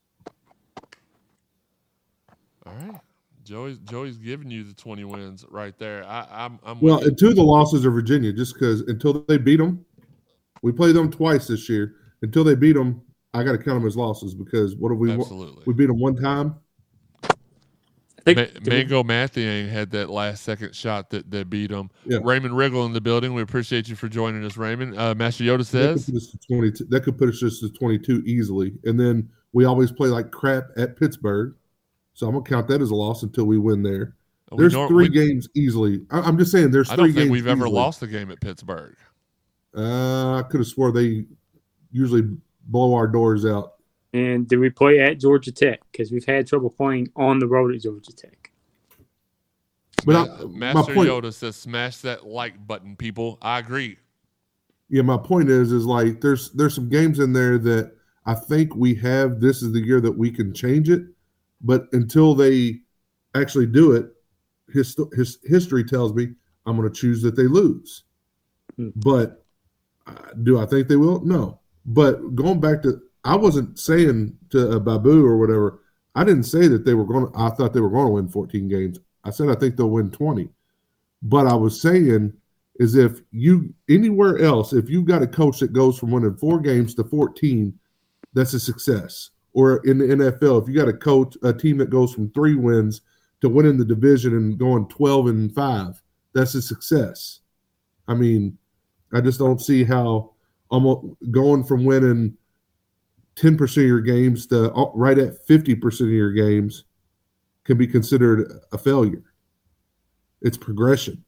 All right, Joey's Joey's giving you the twenty wins right there. I, I'm, I'm well, and two of the losses are Virginia, just because until they beat them, we play them twice this year. Until they beat them, I got to count them as losses because what have we? Absolutely. We beat them one time. Ma- Mango Mathiang had that last second shot that, that beat him. Yeah. Raymond Riggle in the building. We appreciate you for joining us, Raymond. Uh, Master Yoda says that could, put us to twenty-two, that could put us just to twenty-two easily. And then we always play like crap at Pittsburgh, so I'm gonna count that as a loss until we win there. We there's nor- three we, games easily. I, I'm just saying there's I three games. I don't think we've easily. ever lost a game at Pittsburgh. Uh, I could have swore they usually blow our doors out. And do we play at Georgia Tech? Because we've had trouble playing on the road at Georgia Tech. But Ma- I, my Master point, Yoda says, "Smash that like button, people." I agree. yeah, my point is, is like there's there's some games in there that I think we have. This is the year that we can change it, but until they actually do it, his, his history tells me I'm going to choose that they lose. Hmm. But uh, do I think they will? No. But going back to, I wasn't saying to uh, Babu or whatever. I didn't say that they were going to. I thought they were going to win fourteen games. I said I think they'll win twenty. But I was saying is if you anywhere else, if you've got a coach that goes from winning four games to fourteen, that's a success. Or in the N F L, if you got a coach, a team that goes from three wins to winning the division and going twelve and five, that's a success. I mean, I just don't see how almost going from winning ten percent of your games to right at fifty percent of your games can be considered a failure. It's progression.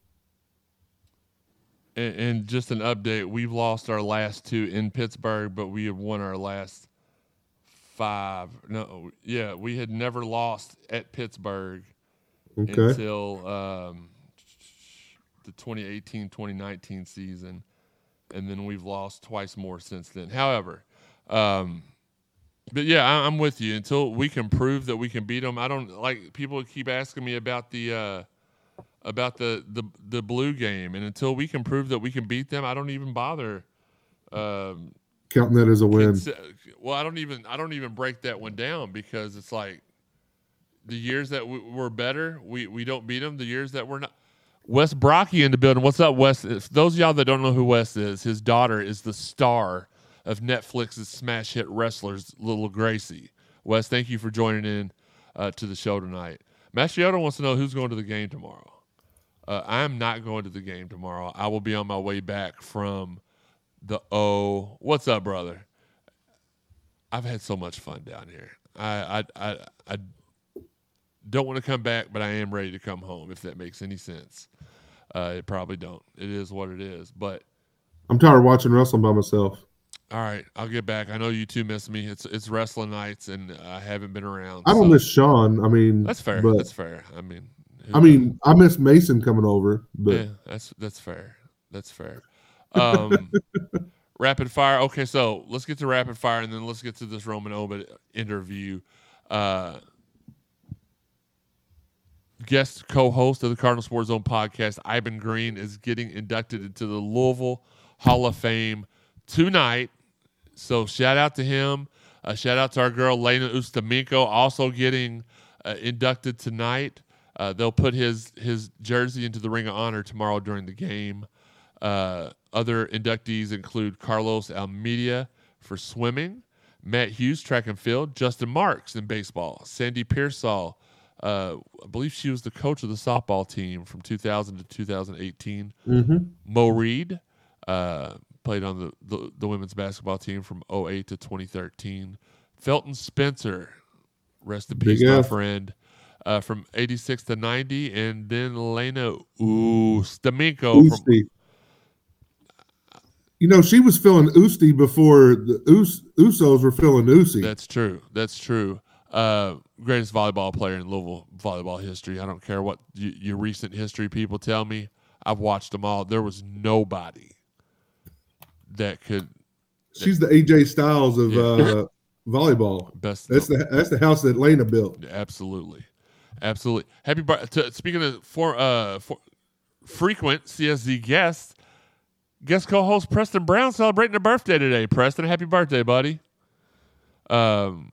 And, and just an update: we've lost our last two in Pittsburgh, but we have won our last five. No, yeah, we had never lost at Pittsburgh Okay. until um, the twenty eighteen twenty nineteen season, and then we've lost twice more since then. However, um, but yeah, I, I'm with you. Until we can prove that we can beat them, I don't like people keep asking me about the uh, about the, the the blue game, and until we can prove that we can beat them, I don't even bother. Um, Counting that as a win. Cons- well, I don't even I don't even break that one down because it's like the years that we, we're better, we, we don't beat them. The years that we're not. Wes Brocky in the building. What's up, Wes? If those of y'all that don't know who Wes is, his daughter is the star of Netflix's smash hit Wrestlers, Little Gracie. Wes, thank you for joining in uh, to the show tonight. Master Yoda wants to know who's going to the game tomorrow. Uh, I am not going to the game tomorrow. I will be on my way back from the O. What's up, brother? I've had so much fun down here. I I I, I don't want to come back, but I am ready to come home, if that makes any sense. Uh, it probably don't. It is what it is. But I'm tired of watching wrestling by myself. all right, I'll get back. I know you two miss me. It's it's wrestling nights, and I haven't been around. I don't so. miss Sean. I mean, That's fair. But, That's fair. I mean, I mean, I miss Mason coming over. But yeah, that's that's fair. That's fair. Um, rapid fire. Okay, so let's get to rapid fire, and then let's get to this Roman Obit interview. Uh, guest co-host of the Cardinal Sports Zone podcast, Ivan Green, is getting inducted into the Louisville Hall of Fame tonight. So shout out to him. Uh, shout out to our girl Lena Ustamenko, also getting uh, inducted tonight. Uh, they'll put his his jersey into the Ring of Honor tomorrow during the game. Uh, other inductees include Carlos Almeida for swimming, Matt Hughes, track and field, Justin Marks in baseball, Sandy Pearsall, uh, I believe she was the coach of the softball team from two thousand to two thousand eighteen. mm-hmm. Mo Reed uh, played on the, the, the women's basketball team from oh eight to twenty thirteen. Felton Spencer, rest in peace, Big my F. friend, uh, from eighty-six to ninety. And then Lena Ustamenko from Usti. You know, she was feeling Usti before the Us- Usos were feeling Usi. That's true. That's true. Uh, greatest volleyball player in Louisville volleyball history. I don't care what y- your recent history people tell me. I've watched them all. There was nobody that could. She's the A J Styles of Yeah. uh, volleyball. Best. That's the that's the house that Lena built. Absolutely, absolutely. Happy birthday! Speaking of for uh for frequent C S Z guests, guest co-host Preston Brown celebrating a birthday today. Preston, happy birthday, buddy. Um,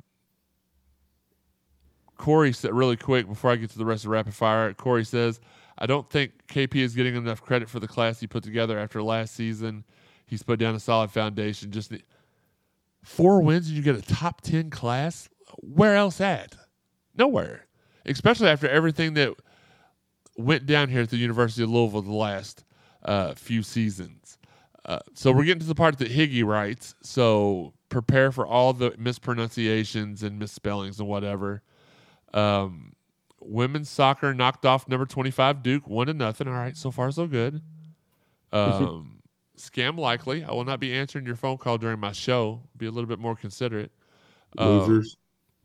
Corey said really quick before I get to the rest of rapid fire. Corey says, "I don't think K P is getting enough credit for the class he put together after last season. He's put down a solid foundation. Just the, four wins and you get a top ten class. Where else at? Nowhere. Especially after everything that went down here at the University of Louisville the last uh, few seasons. Uh, so we're getting to the part that Higgy writes. So prepare for all the mispronunciations and misspellings and whatever. Um, women's soccer knocked off number twenty-five Duke one to nothing. All right, so far so good. Um, scam likely. I will not be answering your phone call during my show. Be a little bit more considerate. Uh, Losers.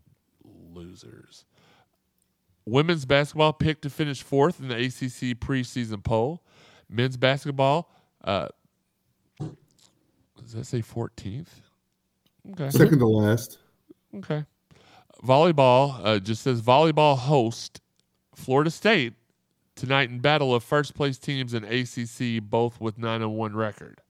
losers. Women's basketball picked to finish fourth in the A C C preseason poll. Men's basketball, uh, does that say fourteenth? Okay. Second to last. Okay. Volleyball uh, just says volleyball host Florida State tonight in battle of first place teams in A C C, both with nine and one record.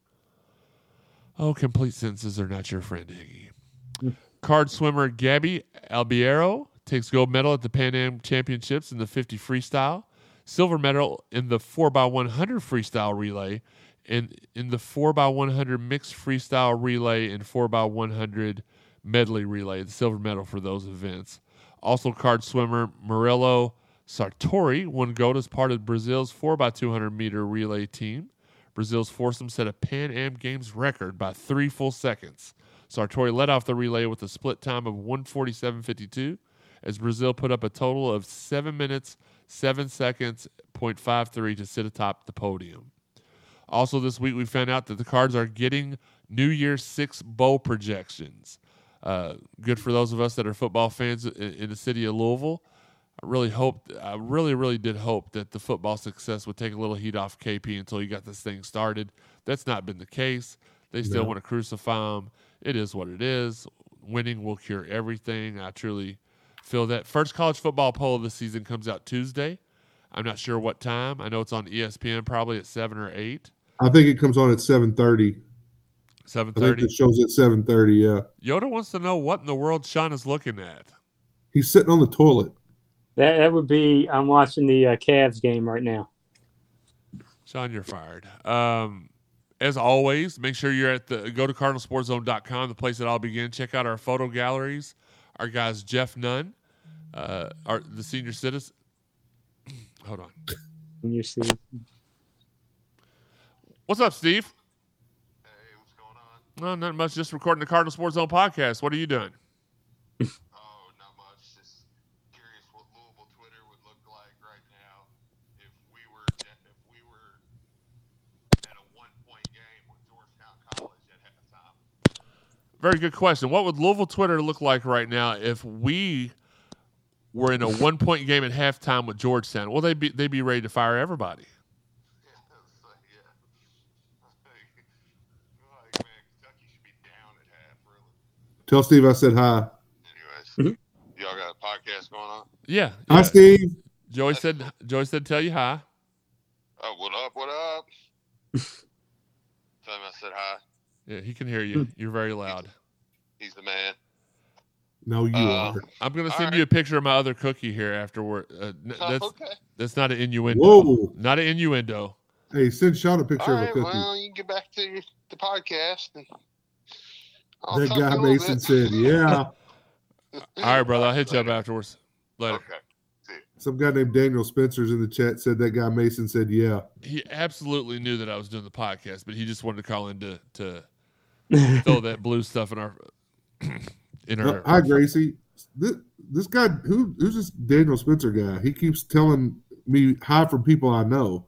Oh, complete sentences are not your friend, Higgy. Card swimmer Gabby Albiero takes gold medal at the Pan Am Championships in the fifty freestyle, silver medal in the four by one hundred freestyle relay, and in the four by one hundred mixed freestyle relay and four by one hundred medley relay, the silver medal for those events. Also, card swimmer Murilo Sartori won gold as part of Brazil's four by two hundred meter relay team. Brazil's foursome set a Pan Am Games record by three full seconds. Sartori led off the relay with a split time of one forty-seven fifty-two, as Brazil put up a total of seven minutes, seven seconds, point five three to sit atop the podium. Also this week we found out that the Cards are getting New Year's Six bowl projections. Uh, good for those of us that are football fans in, in the city of Louisville. I really hoped, I really, really did hope that the football success would take a little heat off K P until you got this thing started. That's not been the case. They still No. want to crucify them. It is what it is. Winning will cure everything. I truly feel that. First college football poll of the season comes out Tuesday. I'm not sure what time. I know it's on E S P N probably at seven or eight. I think it comes on at seven thirty. seven I think thirty. the show's at seven thirty, yeah. Yoda wants to know what in the world Sean is looking at. He's sitting on the toilet. That that would be. I'm watching the uh, Cavs game right now. Sean, you're fired. Um, as always, make sure you're at the go to cardinal sports zone dot com, the place that I'll begin. Check out our photo galleries. Our guys Jeff Nunn, uh, our the senior citizen. Hold on. When you see, What's up, Steve? Hey, what's going on? No, not much. Just recording the Cardinal Sports Zone podcast. What are you doing? Oh, not much. Just curious what Louisville Twitter would look like right now if we were if we were at a one-point game with Georgetown College at halftime. Very good question. What would Louisville Twitter look like right now if we were in a one-point game at halftime with Georgetown? Well, they'd be they'd be ready to fire everybody. Yeah, so, yeah. Like, man, Kentucky should be down at half, really. Tell Steve I said hi. Anyways, y'all got a podcast going on? Yeah. Hi, yeah. Steve. Joey said. Joey said, "Tell you hi." Oh, what up? What up? Tell him I said hi. Yeah, he can hear you. You're very loud. He's the man. No, you Uh, are. I'm gonna All send right. you a picture of my other cookie here afterward. Uh, n- Oh, that's okay. that's not an innuendo. Whoa. Not an innuendo. Hey, send Sean a picture All of a right. cookie. Well, you can get back to your, the podcast. And I'll that talk guy a little Mason bit. said, yeah. All right, brother. I'll hit you up afterwards. Later. Okay. Some guy named Daniel Spencer's in the chat said that guy Mason said, yeah. He absolutely knew that I was doing the podcast, but he just wanted to call in to to throw that blue stuff in our in our. Uh, hi, Gracie. This, this guy, who who's this Daniel Spencer guy? He keeps telling me hi from people I know.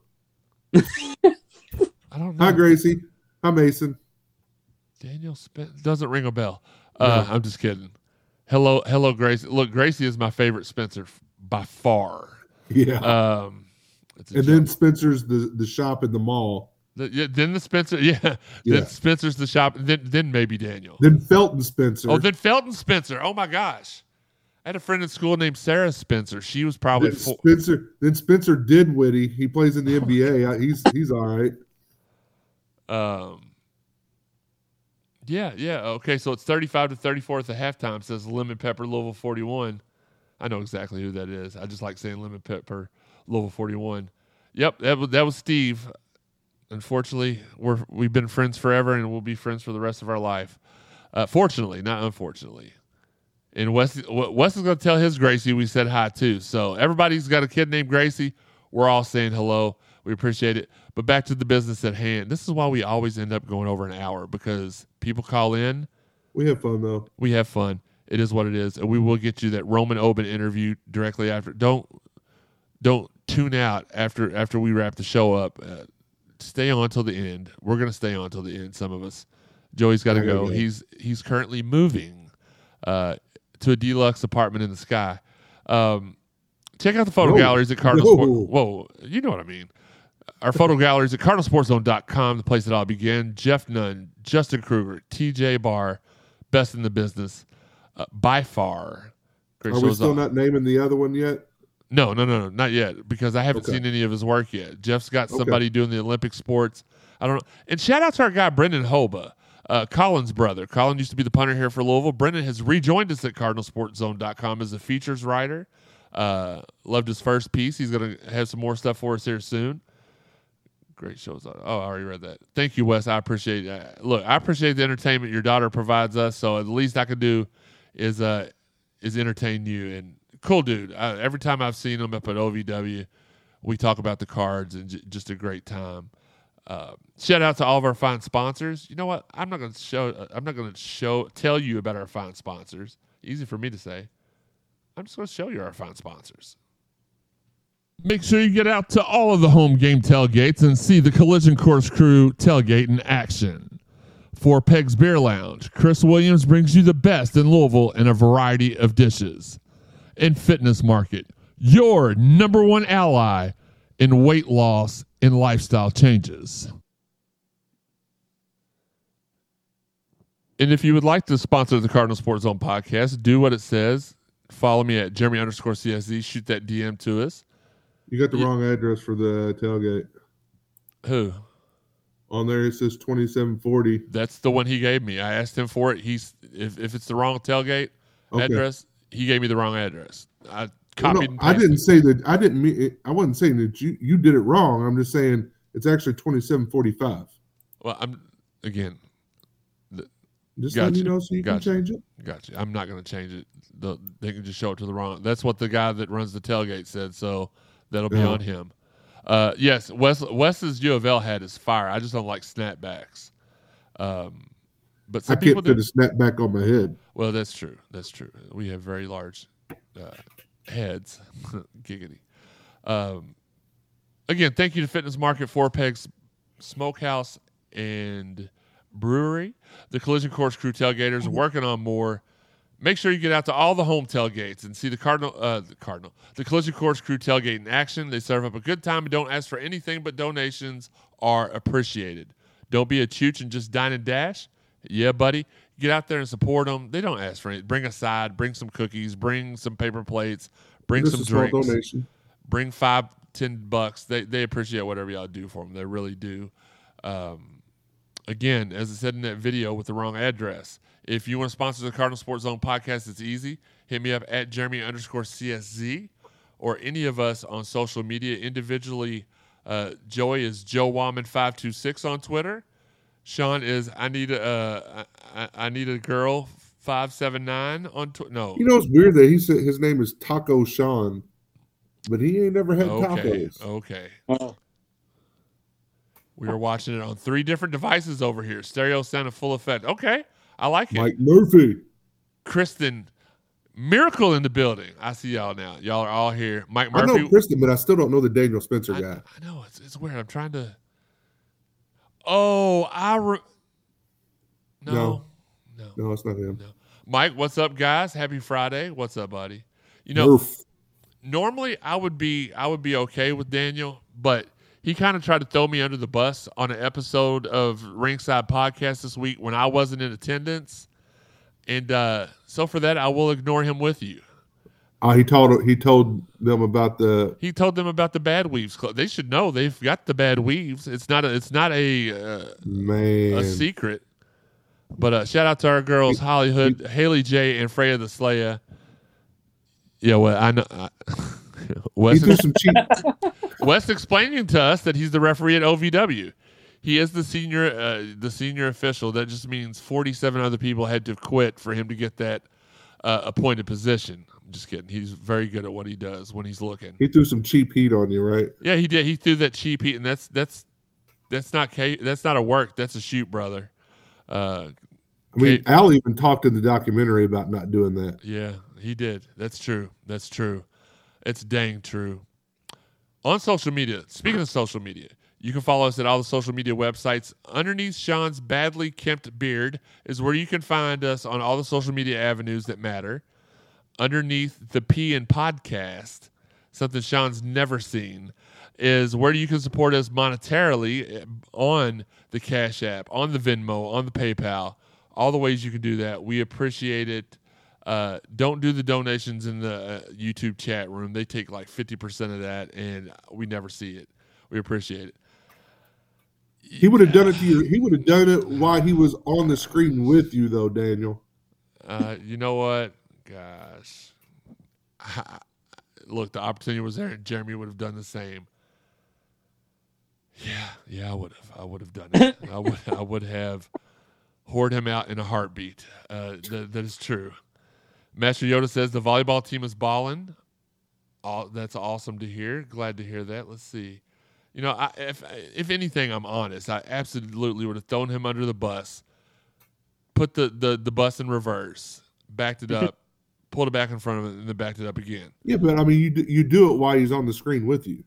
I don't know. Hi, Gracie. Hi, Mason. Daniel Spencer doesn't ring a bell. Uh, I'm just kidding. Hello, hello, Gracie. Look, Gracie is my favorite Spencer f- by far. Yeah. Um, it's a and joke. then Spencer's the, the shop in the mall. The- yeah, then the Spencer, yeah. Then Yeah. Spencer's the shop. Then then maybe Daniel. Then Felton Spencer. Oh, then Felton Spencer. Oh my gosh, I had a friend in school named Sarah Spencer. She was probably then four. Spencer. Then Spencer Dinwiddie. He plays in the N B A. I- He's he's all right. Um. Yeah, yeah. Okay, so it's thirty-five to thirty-four at the halftime. Says Lemon Pepper Louisville forty-one. I know exactly who that is. I just like saying Lemon Pepper Louisville forty-one. Yep, that was that was Steve. Unfortunately, we're we've been friends forever, and we'll be friends for the rest of our life. Uh, fortunately, not unfortunately. And Wes Wes is going to tell his Gracie we said hi too. So everybody's got a kid named Gracie. We're all saying hello. We appreciate it. But back to the business at hand. This is why we always end up going over an hour, because people call in. We have fun though. We have fun. It is what it is, and we will get you that Roman Oben interview directly after. Don't don't tune out after after we wrap the show up. Uh, stay on till the end. We're gonna stay on till the end. Some of us. Joey's got to I gotta go. go. He's he's currently moving. uh, to a deluxe apartment in the sky. Um, check out the photo Whoa. galleries at Cardinal Whoa. Sport. Whoa, you know what I mean. Our photo galleries at cardinal sports zone dot com, the place it all began. Jeff Nunn, Justin Kruger, T J Barr, best in the business uh, by far. Great Are we shows still on- not naming the other one yet? No, no, no, no, not yet, because I haven't Okay. seen any of his work yet. Jeff's got Okay. somebody doing the Olympic sports. I don't know. And shout out to our guy, Brendan Hoba, uh, Colin's brother. Colin used to be the punter here for Louisville. Brendan has rejoined us at cardinal sports zone dot com as a features writer. Uh, loved his first piece. He's going to have some more stuff for us here soon. Great shows. On. Oh, I already read that. Thank you, Wes. I appreciate it. Look, I appreciate the entertainment your daughter provides us, so the least I can do is uh, is entertain you. And cool dude. I, every time I've seen him up at O V W, we talk about the cards and j- just a great time. Uh, shout out to all of our fine sponsors. You know what? I'm not going to show. Uh, I'm not going to show. Tell you about our fine sponsors. Easy for me to say. I'm just going to show you our fine sponsors. Make sure you get out to all of the home game tailgates and see the Collision Course crew tailgate in action. For Peg's Beer Lounge, Chris Williams brings you the best in Louisville in a variety of dishes. In Fitness Market, your number one ally in weight loss and lifestyle changes. And if you would like to sponsor the Cardinal Sports Zone podcast, do what it says. Follow me at Jeremy underscore C S Z. Shoot that D M to us. You got the Yeah. wrong address for the tailgate. Who? On there it says twenty-seven forty. That's the one he gave me. I asked him for it. He's if, if it's the wrong tailgate Okay. address, he gave me the wrong address. I No, copied. and I pasted. didn't say that. I didn't mean. I wasn't saying that you you did it wrong. I'm just saying it's actually twenty-seven forty-five. Well, I'm again. Just Gotcha. letting you know so you Gotcha. can change it. Gotcha. I'm not going to change it. The, they can just show it to the wrong. That's what the guy that runs the tailgate said. So that'll be Yeah. on him. Uh, yes, Wes Wes's U of L hat is fire. I just don't like snapbacks. Um, but some I people can't do. fit a snap back on my head. Well, that's true. That's true. We have very large uh, heads. Giggity. Um, again, thank you to Fitness Market, Four Pegs Smokehouse, and Brewery. The Collision Course crew tailgaters are working on more. Make sure you get out to all the home tailgates and see the Cardinal, uh, the Cardinal, the Collision Course crew tailgate in action. They serve up a good time and don't ask for anything, but donations are appreciated. Don't be a chooch and just dine and dash. Yeah, buddy. Get out there and support them. They don't ask for anything. Bring a side, bring some cookies, bring some paper plates, bring Just some a small drinks, donation. bring five, ten bucks. They they appreciate whatever y'all do for them. They really do. Um, again, as I said in that video with the wrong address, if you want to sponsor the Cardinal Sports Zone podcast, it's easy. Hit me up at Jeremy underscore C S Z or any of us on social media individually. Uh, Joey is Joe Wallman five two six on Twitter. Sean is I need a uh, I, I need a girl five seven nine on Twitter. No, You know, it's weird that he said his name is Taco Sean, but he ain't never had okay, tacos. okay. Oh, We are watching it on three different devices over here. Stereo sound in full effect. Okay, I like it. Mike Murphy. Kristen Miracle in the building. I see y'all now. Y'all are all here. Mike I Murphy. know Kristen, but I still don't know the Daniel Spencer I, guy. I know it's it's weird. I'm trying to. Oh, I. Re- no, No. no, No, it's not him. no. Mike, what's up, guys? Happy Friday. What's up, buddy? You know, Murph. normally I would be I would be okay with Daniel, but he kind of tried to throw me under the bus on an episode of Ringside Podcast this week when I wasn't in attendance, and uh, so for that I will ignore him with you. Uh, he told he told them about the He told them about the Bad Weaves Club. They should know they've got the Bad Weaves. It's not a it's not a uh, man. a secret. But uh, shout out to our girls, Hollywood, Haley J, and Freya the Slayer. Yeah, well, I know. I, He Wes, threw some cheap. Wes explaining to us that he's the referee at O V W. He is the senior, uh, the senior official. That just means forty-seven other people had to quit for him to get that uh, appointed position. I'm just kidding. He's very good at what he does when he's looking. He threw some cheap heat on you, right? Yeah, he did. He threw that cheap heat, and that's that's that's not K, that's not a work. That's a shoot, brother. Uh, I mean, Kate- Al even talked in the documentary about not doing that. Yeah, he did. That's true. That's true. It's dang true. On social media, speaking of social media, You can follow us at all the social media websites. Underneath Sean's badly kempt beard is where you can find us on all the social media avenues that matter. Underneath the P and podcast, something Sean's never seen, is where you can support us monetarily on the Cash App, on the Venmo, on the PayPal, all the ways you can do that. We appreciate it. Uh, don't do the donations in the uh, YouTube chat room. They take like fifty percent of that, and we never see it. We appreciate it. He would have done it to you. He would have done it while he was on the screen with you, though, Daniel. Uh, you know what? Gosh. Look, the opportunity was there, and Jeremy would have done the same. Yeah, yeah, I would have. I would have done it. I would. I would have whored him out in a heartbeat. Uh, that, that is true. Master Yoda says the volleyball team is balling. All, that's awesome to hear. Glad to hear that. Let's see. You know, I, if if anything, I'm honest. I absolutely would have thrown him under the bus, put the, the, the bus in reverse, backed it up, pulled it back in front of it, and then backed it up again. Yeah, but I mean, you do, you do it while he's on the screen with you.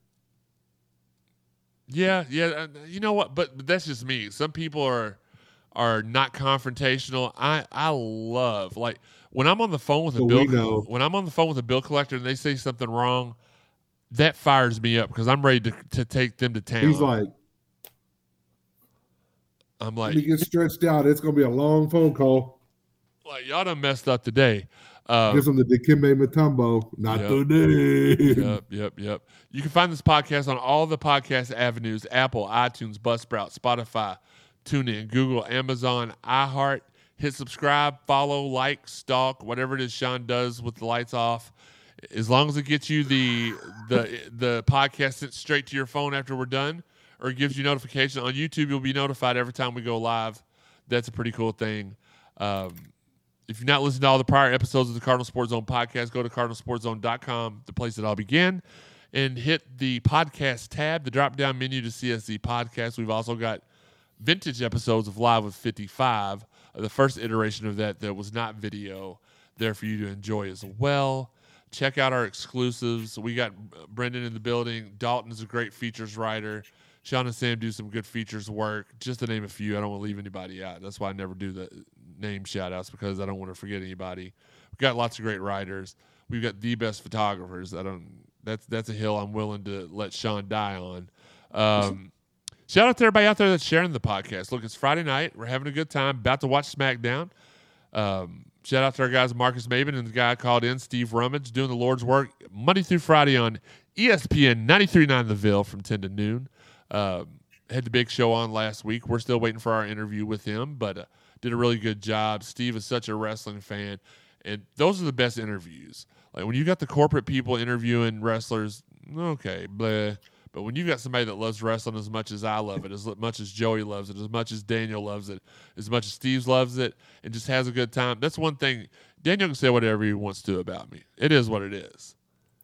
Yeah, yeah. uh, You know what? But, but that's just me. Some people are are not confrontational. I I love like when I'm on the phone with a Well, bill we know. when I'm on the phone with a bill collector and they say something wrong. That fires me up because I'm ready to to take them to town. He's like, I'm when like, he gets stretched out, it's going to be a long phone call. like y'all done messed up today. Um, Gives him the Dikembe Mutombo. Not Yep. today. Yep, yep, yep. You can find this podcast on all the podcast avenues: Apple, iTunes, Buzzsprout, Spotify, TuneIn, Google, Amazon, iHeart. Hit subscribe, follow, like, stalk, whatever it is Sean does with the lights off. As long as it gets you the the the podcast sent straight to your phone after we're done, or it gives you notification on YouTube, you'll be notified every time we go live. That's a pretty cool thing. Um, if you're not listening to all the prior episodes of the Cardinal Sports Zone podcast, go to cardinal sports zone dot com, the place that I'll begin, and hit the podcast tab, the drop-down menu to C S Z podcast. We've also got vintage episodes of Live with fifty-five, uh, the first iteration of that that was not video, there for you to enjoy as well. Check out our exclusives. We got Brendan in the building. Dalton is a great features writer. Sean and Sam do some good features work. Just to name a few. I don't want to leave anybody out. That's why I never do the name shout-outs, because I don't want to forget anybody. We've got lots of great writers. We've got the best photographers. I don't. That's that's a hill I'm willing to let Sean die on. Um, shout out to everybody out there that's sharing the podcast. Look, it's Friday night. We're having a good time. About to watch SmackDown. Um, Shout out to our guys Marcus Maben and the guy called in, Steve Rummage, doing the Lord's work Monday through Friday on E S P N ninety-three point nine The Ville from ten to noon. Um, had the big show on last week. We're still waiting for our interview with him, but uh, did a really good job. Steve is such a wrestling fan, and those are the best interviews. Like when you got the corporate people interviewing wrestlers, okay, bleh. But when you got somebody that loves wrestling as much as I love it, as much as Joey loves it, as much as Daniel loves it, as much as Steve loves it, and just has a good time, that's one thing. Daniel can say whatever he wants to about me. It is what it is.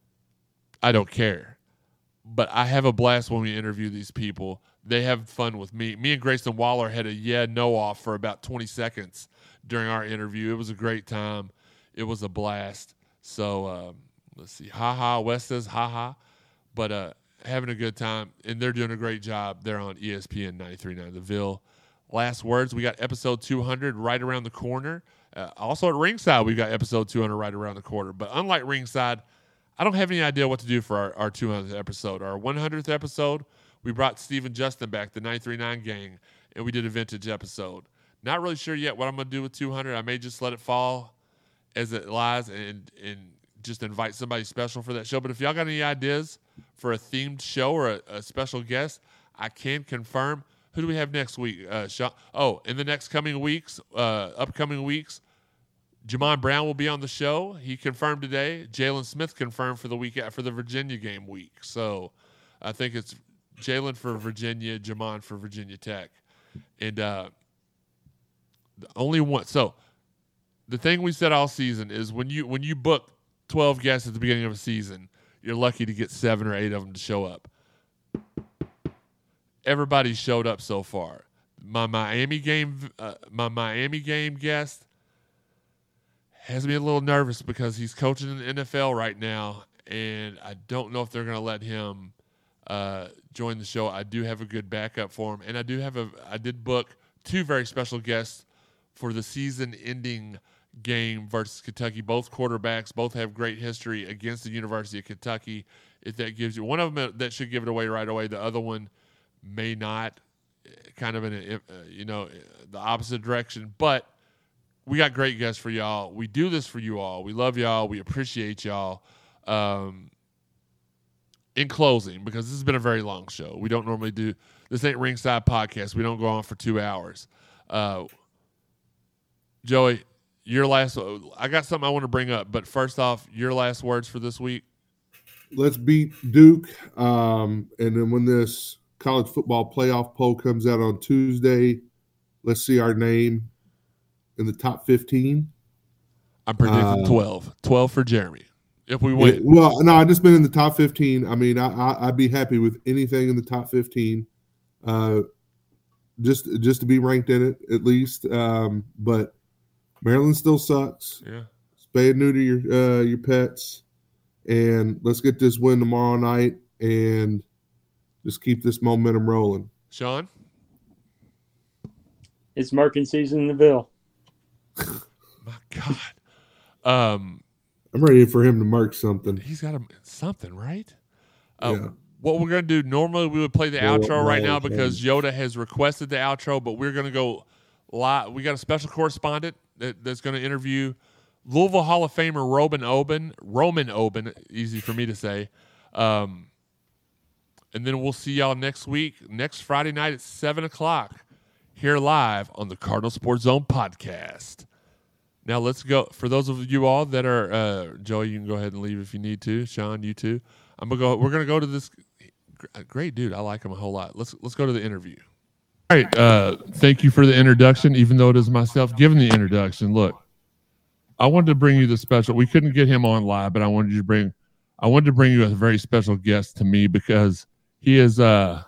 I don't care. But I have a blast when we interview these people. They have fun with me. Me and Grayson Waller had a yeah, no off for about twenty seconds during our interview. It was a great time. It was a blast. So um, let's see. Ha ha. Wes says ha ha. But, uh, having a good time, and they're doing a great job. They're on E S P N ninety-three point nine The Ville. Last words, we got episode two hundred right around the corner. Uh, also at Ringside, we got episode two hundred right around the corner. But unlike Ringside, I don't have any idea what to do for our, our two hundredth episode. Our one hundredth episode, we brought Steve and Justin back, the ninety-three point nine gang, and we did a vintage episode. Not really sure yet what I'm going to do with two hundred. I may just let it fall as it lies and and just invite somebody special for that show. But if y'all got any ideas for a themed show or a, a special guest, I can confirm. Who do we have next week? Uh, Sean, oh, in the next coming weeks, uh, upcoming weeks, Jamon Brown will be on the show. He confirmed today. Jalen Smith confirmed for the week for the Virginia game week. So I think it's Jalen for Virginia, Jamon for Virginia Tech. And uh, the only one. So the thing we said all season is when you when you book twelve guests at the beginning of a season, you're lucky to get seven or eight of them to show up. Everybody showed up so far. My Miami game, uh, my Miami game guest has me a little nervous because he's coaching in the N F L right now, and I don't know if they're going to let him uh, join the show, I do have a good backup for him, and I do have a. I did book two very special guests for the season-ending game versus Kentucky. Both quarterbacks, both have great history against the University of Kentucky. If that gives you one of them, that should give it away right away. The other one may not, kind of in a, uh, you know, the opposite direction. But we got great guests for y'all. We do this for you all. We love y'all. We appreciate y'all. Um, in closing, because this has been a very long show, we don't normally do this. Ain't Ringside Podcast. We don't go on for two hours. Uh, Joey, your last. I got something I want to bring up, but first off, your last words for this week. Let's beat Duke, um, and then when this college football playoff poll comes out on Tuesday, let's see our name in the top fifteen. I'm predicting uh, twelve. twelve for Jeremy if we win. Yeah, well, no, I just been in the top fifteen. I mean, I, I, I'd be happy with anything in the top fifteen, uh, just just to be ranked in it at least. Um, but Maryland still sucks. Yeah. Spay and neuter your uh, your pets, and let's get this win tomorrow night and just keep this momentum rolling. Sean? It's Merkin season in the Ville. My God. Um, I'm ready for him to mark something. he's got a, something, right? Uh, Yeah. What we're going to do, normally we would play the Yeah, outro what- right what now was because Yoda has requested the outro, but we're going to go live. We got a special correspondent that, that's going to interview Louisville Hall of Famer Roman Oben, Roman Oben, easy for me to say. Um, and then we'll see y'all next week, next Friday night at seven o'clock, here live on the Cardinal Sports Zone podcast. Now let's go. For those of you all that are, uh, Joey, you can go ahead and leave if you need to. Sean, you too. I'm gonna go. We're gonna go to this great dude. I like him a whole lot. Let's let's go to the interview. All right. Uh, thank you for the introduction, even though it is myself giving the introduction. Look, I wanted to bring you the special. We couldn't get him on live, but I wanted you to bring. I wanted to bring you a very special guest to me because he is. Uh,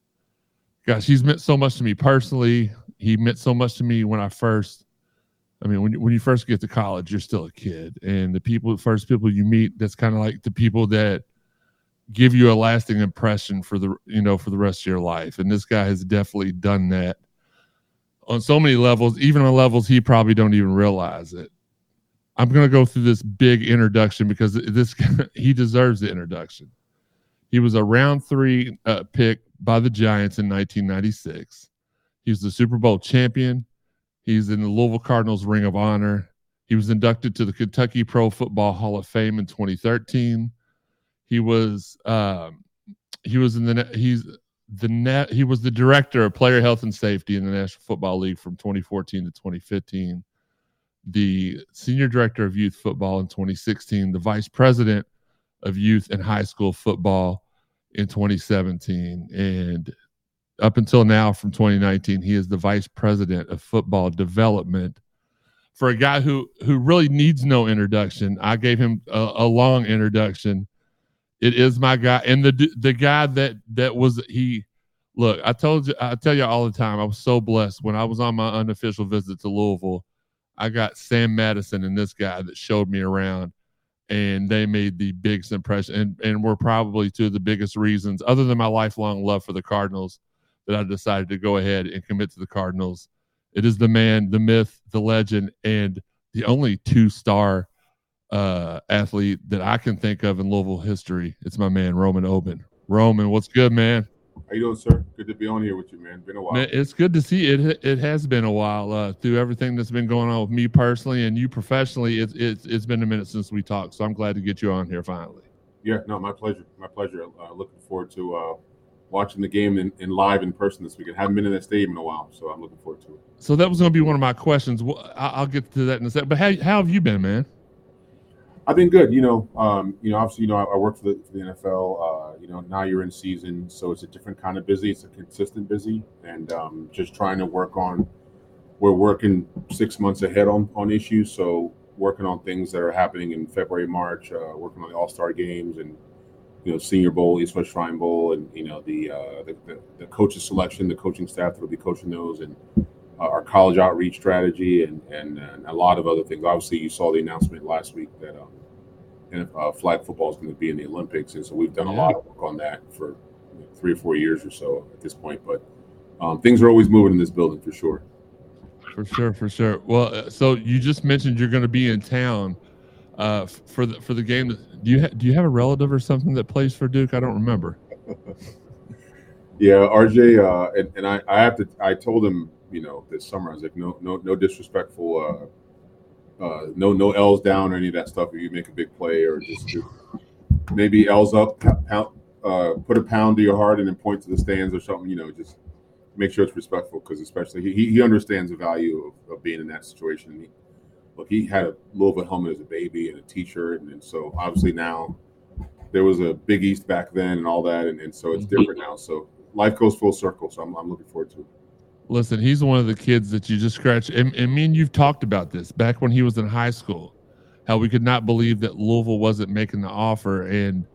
gosh, he's meant so much to me personally. He meant so much to me when I first. I mean, when you, when you first get to college, you're still a kid, and the people, first people you meet, that's kind of like the people that give you a lasting impression for the, you know, for the rest of your life. And this guy has definitely done that on so many levels, even on levels he probably don't even realize it. I'm going to go through this big introduction because this he deserves the introduction. He was a round three uh, pick by the Giants in nineteen ninety-six. He was the Super Bowl champion. He's in the Louisville Cardinals Ring of Honor. He was inducted to the Kentucky Pro Football Hall of Fame in twenty thirteen. He was um, he was in the he's the net he was the director of player health and safety in the National Football League from twenty fourteen to twenty fifteen. The senior director of youth football in twenty sixteen. The vice president of youth and high school football in twenty seventeen, and up until now, from twenty nineteen, he is the vice president of football development. For a guy who who really needs no introduction, I gave him a, a long introduction. It is my guy, and the the guy that that was he. Look, I told you, I tell you all the time, I was so blessed when I was on my unofficial visit to Louisville. I got Sam Madison and this guy that showed me around, and they made the biggest impression, and and were probably two of the biggest reasons, other than my lifelong love for the Cardinals, that I decided to go ahead and commit to the Cardinals. It is the man, the myth, the legend, and the only two-star uh, athlete that I can think of in Louisville history. It's my man, Roman Oben. Roman, what's good, man? How you doing, sir? Good to be on here with you, man. Been a while. Man, it's good to see it. It has been a while uh, through everything that's been going on with me personally and you professionally. It's it's it's been a minute since we talked, so I'm glad to get you on here finally. Yeah, no, my pleasure. My pleasure. Uh, looking forward to uh, watching the game in, in live in person this weekend. Haven't been in that stadium in a while, so I'm looking forward to it. So that was going to be one of my questions. I'll get to that in a second. But how how have you been, man? I've been good. You know, um, you know, obviously, you know, I, I work for the, for the N F L. Uh, you know, now you're in season, so it's a different kind of busy. It's a consistent busy, and um, just trying to work on. We're working six months ahead on on issues, so working on things that are happening in February, March. Uh, working on the All Star games and. You know, Senior Bowl, East West Shrine Bowl, and you know the uh, the, the the coaches selection, the coaching staff that will be coaching those, and uh, our college outreach strategy, and, and and a lot of other things. Obviously, you saw the announcement last week that um, and, uh, flag football is going to be in the Olympics, and so we've done Yeah. a lot of work on that for three or four years or so at this point. But um, things are always moving in this building for sure. For sure, for sure. Well, uh, so you just mentioned you're going to be in town uh, f- for the for the game. Do you ha- do you have a relative or something that plays for Duke? I don't remember. Yeah, R J, uh, and, and I, I have to. I told him, you know, this summer, I was like, no, no, no disrespectful, uh, uh, no, no L's down or any of that stuff. If you make a big play or just, just maybe L's up, pound, uh, put a pound to your heart and then point to the stands or something. You know, just make sure it's respectful because especially he he understands the value of, of being in that situation. He, look, he had a Louisville helmet as a baby and a T-shirt, and, and so obviously now there was a Big East back then and all that, and, and so it's different now. So life goes full circle. So I'm I'm looking forward to it. Listen, he's one of the kids that you just scratch. And, and me and you've talked about this back when he was in high school, how we could not believe that Louisville wasn't making the offer. And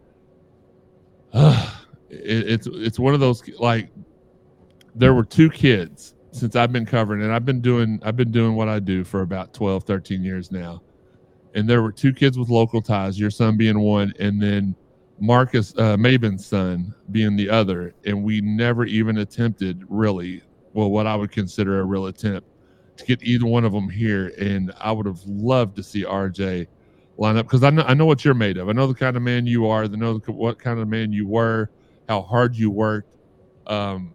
uh, it, it's it's one of those, like, there were two kids since I've been covering, and I've been doing I've been doing what I do for about twelve, thirteen years now. And there were two kids with local ties, your son being one, and then Marcus uh, Mabin's son being the other. And we never even attempted really, well, what I would consider a real attempt to get either one of them here. And I would have loved to see R J line up because I know, I know what you're made of. I know the kind of man you are. I know the, what kind of man you were, how hard you worked. Um,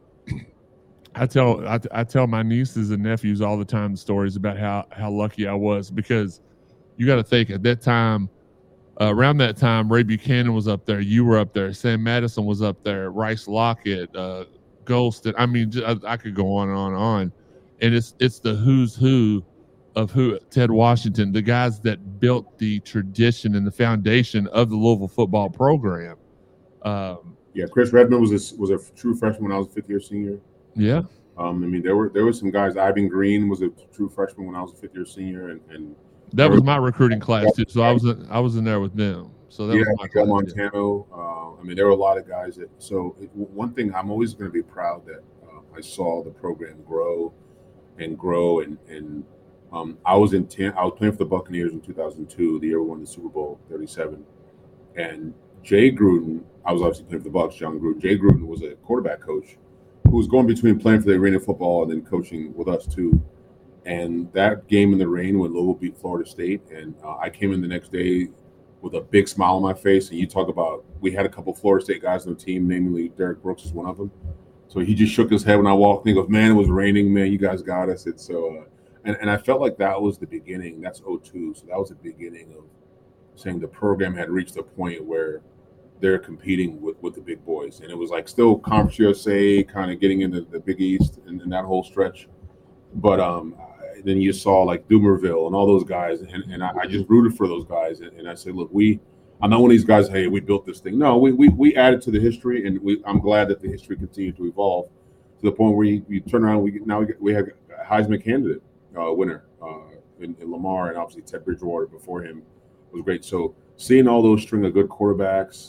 I tell I, I tell my nieces and nephews all the time stories about how, how lucky I was because you got to think at that time, uh, around that time, Ray Buchanan was up there. You were up there. Sam Madison was up there. Rice Lockett, uh, Golston. I mean, I, I could go on and on and on. And it's it's the who's who of who Ted Washington, the guys that built the tradition and the foundation of the Louisville football program. Um, yeah, Chris Redmond was a, was a true freshman when I was a fifth year senior. Yeah. Um, I mean, there were there were some guys. Ivan Green was a true freshman when I was a fifth year senior, and, and that was my recruiting class too. So I was in, I was in there with them. So that yeah, was my Miguel class. Montano. Uh, I mean, there were a lot of guys that. So it, one thing I'm always going to be proud that uh, I saw the program grow and grow, and and um, I was in ten, I was playing for the Buccaneers in two thousand two, the year we won the Super Bowl thirty-seven, and Jay Gruden. I was obviously playing for the Bucs. John Gruden. Jay Gruden was a quarterback coach who was going between playing for the Arena Football and then coaching with us too. And that game in the rain when Louisville beat Florida State, and uh, I came in the next day with a big smile on my face. And you talk about, we had a couple Florida State guys on the team, namely Derek Brooks is one of them. So he just shook his head when I walked in. He goes, "Man, it was raining. Man, you guys got us." It's so, uh, and and I felt like that was the beginning. That's oh two, so that was the beginning of saying the program had reached a point where they're competing with, with the big boys, and it was like still Conference U S A, kind of getting into the Big East and, and that whole stretch. But um, then you saw like Dumerville and all those guys, and, and I, I just rooted for those guys, and, and I said, look, we. I'm not one of these guys, hey, we built this thing. No, we we, we added to the history, and we, I'm glad that the history continued to evolve to the point where you, you turn around, we now we, get, we have a Heisman candidate uh, winner uh, in, in Lamar, and obviously Ted Bridgewater before him was great. So seeing all those string of good quarterbacks,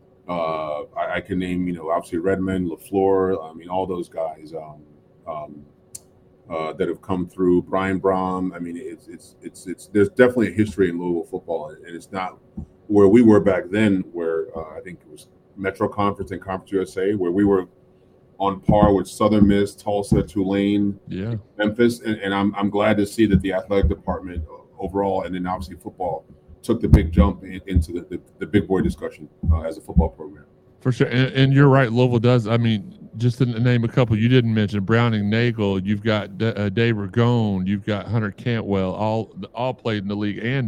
uh, I, I can name, you know, obviously Redmond, LaFleur, I mean, all those guys um, um, uh, that have come through, Brian Brom. I mean, it's, it's, it's, it's, there's definitely a history in Louisville football, and it's not where we were back then, where uh, I think it was Metro Conference and Conference U S A, where we were on par with Southern Miss, Tulsa, Tulane, yeah, Memphis, and, and I'm I'm glad to see that the athletic department overall, and then obviously football, took the big jump in, into the, the, the big boy discussion uh, as a football program. For sure, and, and you're right. Louisville does. I mean, just to name a couple you didn't mention: Browning, Nagel. You've got D- uh, Dave Ragone. You've got Hunter Cantwell. All all played in the league, and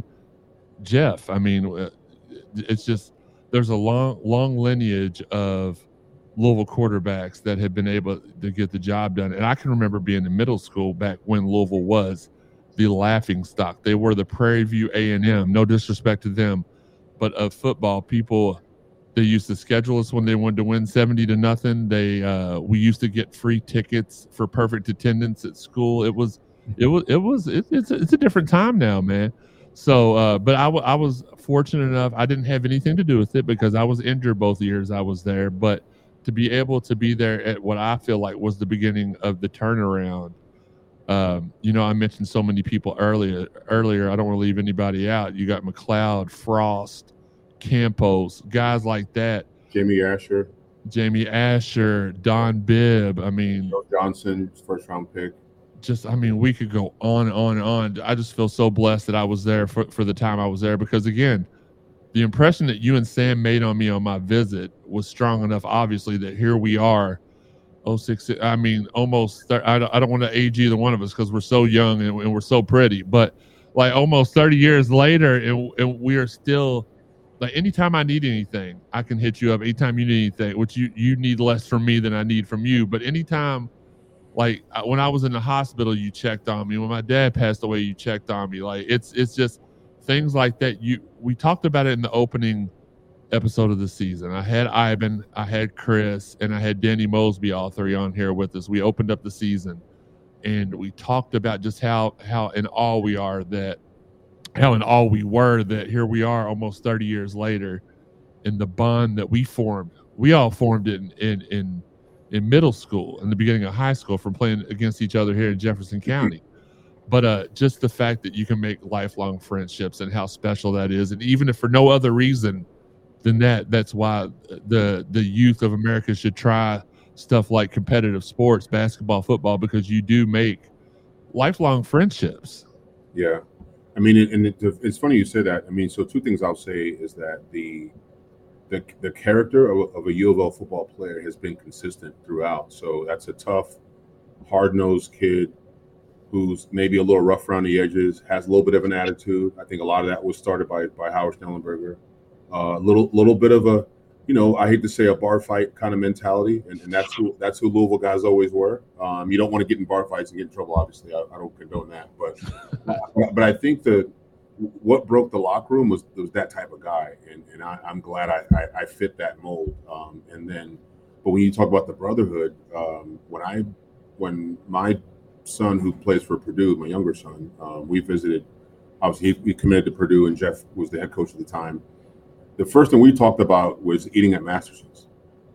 Jeff. I mean. Uh, It's just there's a long, long lineage of Louisville quarterbacks that have been able to get the job done. And I can remember being in middle school back when Louisville was the laughing stock. They were the Prairie View A and M. No disrespect to them, but of football, people they used to schedule us when they wanted to win seventy to nothing. They uh, we used to get free tickets for perfect attendance at school. It was it was it was it, it's a, it's a different time now, man. So, uh, but I, w- I was fortunate enough. I didn't have anything to do with it because I was injured both years I was there. But to be able to be there at what I feel like was the beginning of the turnaround. Um, you know, I mentioned so many people earlier. Earlier, I don't want to leave anybody out. You got McLeod, Frost, Campos, guys like that. Jamie Asher. Jamie Asher, Don Bibb. I mean, Joe Johnson, first round pick. Just, I mean, we could go on and on and on. I just feel so blessed that I was there for, for the time I was there because, again, the impression that you and Sam made on me on my visit was strong enough, obviously, that here we are, oh six, I mean, almost, I don't, I don't want to age either one of us because we're so young and, and we're so pretty, but like almost thirty years later, and, and we are still, like, anytime I need anything, I can hit you up. Anytime you need anything, which you, you need less from me than I need from you, but anytime, like when I was in the hospital, you checked on me. When my dad passed away, you checked on me. Like it's it's just things like that. You we talked about it in the opening episode of the season. I had Ivan, I had Chris, and I had Danny Mosby, all three on here with us. We opened up the season, and we talked about just how how in awe we are that how in awe we were that here we are almost thirty years later, in the bond that we formed. We all formed it in in. in in middle school, in the beginning of high school, from playing against each other here in Jefferson County. But uh, just the fact that you can make lifelong friendships and how special that is. And even if for no other reason than that, that's why the the youth of America should try stuff like competitive sports, basketball, football, because you do make lifelong friendships. Yeah. I mean, and it, it's funny you say that. I mean, so two things I'll say is that the The, the character of, of a U of L football player has been consistent throughout. So that's a tough, hard-nosed kid who's maybe a little rough around the edges, has a little bit of an attitude. I think a lot of that was started by by Howard Schnellenberger. A uh, little little bit of a, you know, I hate to say a bar fight kind of mentality, and, and that's who that's who Louisville guys always were. Um, you don't want to get in bar fights and get in trouble. Obviously, I, I don't condone that, but but I think the what broke the locker room was, was that type of guy, and, and I, I'm glad I, I, I fit that mold. Um, and then, but when you talk about the brotherhood, um, when I, when my son who plays for Purdue, my younger son, um, we visited. Obviously, he, he committed to Purdue, and Jeff was the head coach at the time. The first thing we talked about was eating at Masterson's.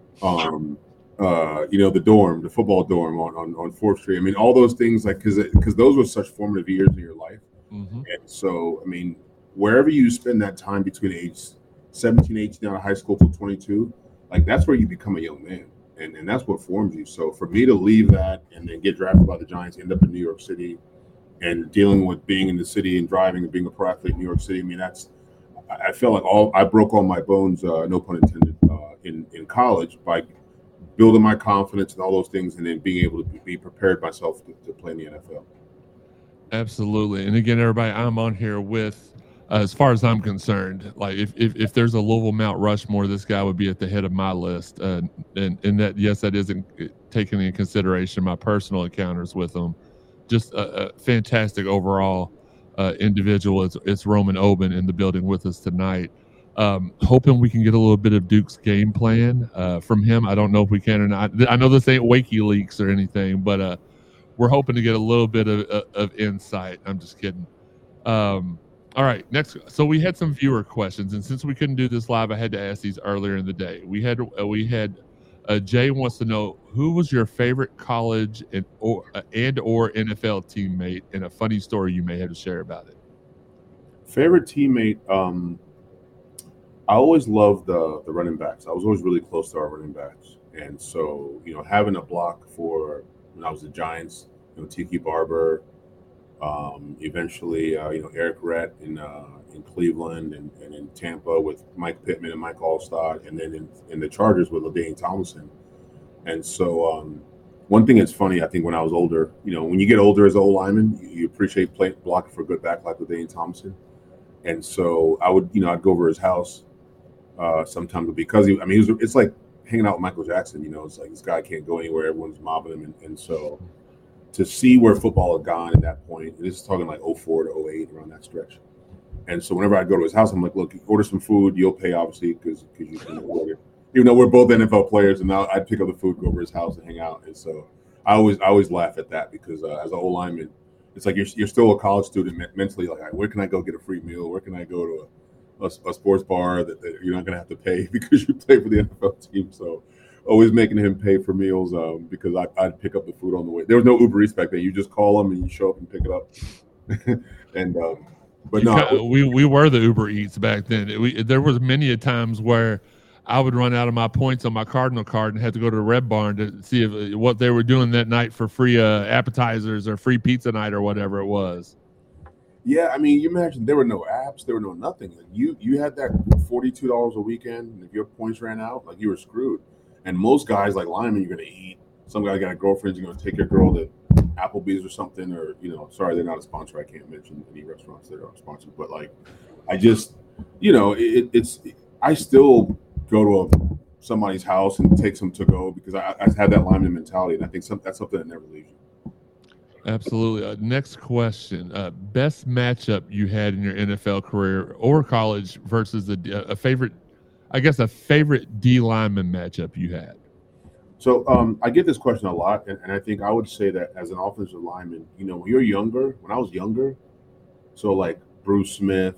Um, uh, you know, the dorm, the football dorm on on, on Fourth Street. I mean, all those things, like because because those were such formative years in your life. Mm-hmm. And so, I mean, wherever you spend that time between age seventeen, eighteen out of high school till twenty-two, like that's where you become a young man. And, and that's what forms you. So for me to leave that and then get drafted by the Giants, end up in New York City and dealing with being in the city and driving and being a pro athlete in New York City, I mean, that's, I feel like all, I broke all my bones, uh, no pun intended, uh, in, in college by building my confidence and all those things and then being able to be prepared myself to, to play in the N F L. Absolutely. And again, everybody, I'm on here with, uh, as far as I'm concerned, like if, if, if there's a Louisville Mount Rushmore, this guy would be at the head of my list. Uh, and, and that, yes, that isn't taking into consideration my personal encounters with him. Just a, a fantastic overall uh, individual. It's, it's Roman Oben in the building with us tonight. Um, hoping we can get a little bit of Duke's game plan uh, from him. I don't know if we can or not. I know this ain't WikiLeaks or anything, but uh, we're hoping to get a little bit of, of, of insight. I'm just kidding. Um, all right, next. So we had some viewer questions, and since we couldn't do this live, I had to ask these earlier in the day. We had uh, we had uh, Jay wants to know, who was your favorite college and or uh, and or N F L teammate, and a funny story you may have to share about it. Favorite teammate. Um, I always loved the the running backs. I was always really close to our running backs, and so you know, having a block for when I was the Giants, you know, Tiki Barber, um, eventually, uh, you know, Eric Rett in uh, in Cleveland and, and in Tampa with Mike Pittman and Mike Allstott, and then in, in the Chargers with LaDainian Tomlinson. And so, um, one thing that's funny, I think, when I was older, you know, when you get older as an old lineman, you, you appreciate play, blocking for a good back like LaDainian Tomlinson. And so, I would, you know, I'd go over his house uh, sometimes because he, I mean, he was, it's like hanging out with Michael Jackson. You know, it's like this guy can't go anywhere; everyone's mobbing him, and, and so. To see where football had gone at that point, and this is talking like oh four to oh eight, around that stretch. And so whenever I'd go to his house, I'm like, look, order some food, you'll pay, obviously, because you can order. Even though we're both N F L players, and now I'd pick up the food, go over his house, and hang out. And so I always I always laugh at that because uh, as an old lineman, it's like you're, you're still a college student mentally, like, where can I go get a free meal? Where can I go to a, a, a sports bar that, that you're not going to have to pay because you play for the N F L team? So always making him pay for meals um, because I, I'd pick up the food on the way. There was no Uber Eats back then. You just call them and you show up and pick it up. and um, but you no, got, we we were the Uber Eats back then. We, there was many a times where I would run out of my points on my Cardinal card and have to go to the Red Barn to see if what they were doing that night for free uh, appetizers or free pizza night or whatever it was. Yeah, I mean, you imagine there were no apps, there were no nothing. Like you, you had that forty-two dollars a weekend, and if your points ran out, like you were screwed. And most guys, like linemen, you're gonna eat. Some guy got a girlfriend, you're gonna take your girl to Applebee's or something, or you know, sorry, they're not a sponsor. I can't mention any restaurants that are sponsored, but like, I just, you know, it, it's. I still go to a, somebody's house and take some to go because I, I had that lineman mentality, and I think some, that's something that never leaves you. Absolutely. Uh, next question: uh, best matchup you had in your N F L career or college versus a, a favorite, I guess, a favorite D lineman matchup you had. So um, I get this question a lot, and, and I think I would say that as an offensive lineman, you know, when you're younger, when I was younger, so like Bruce Smith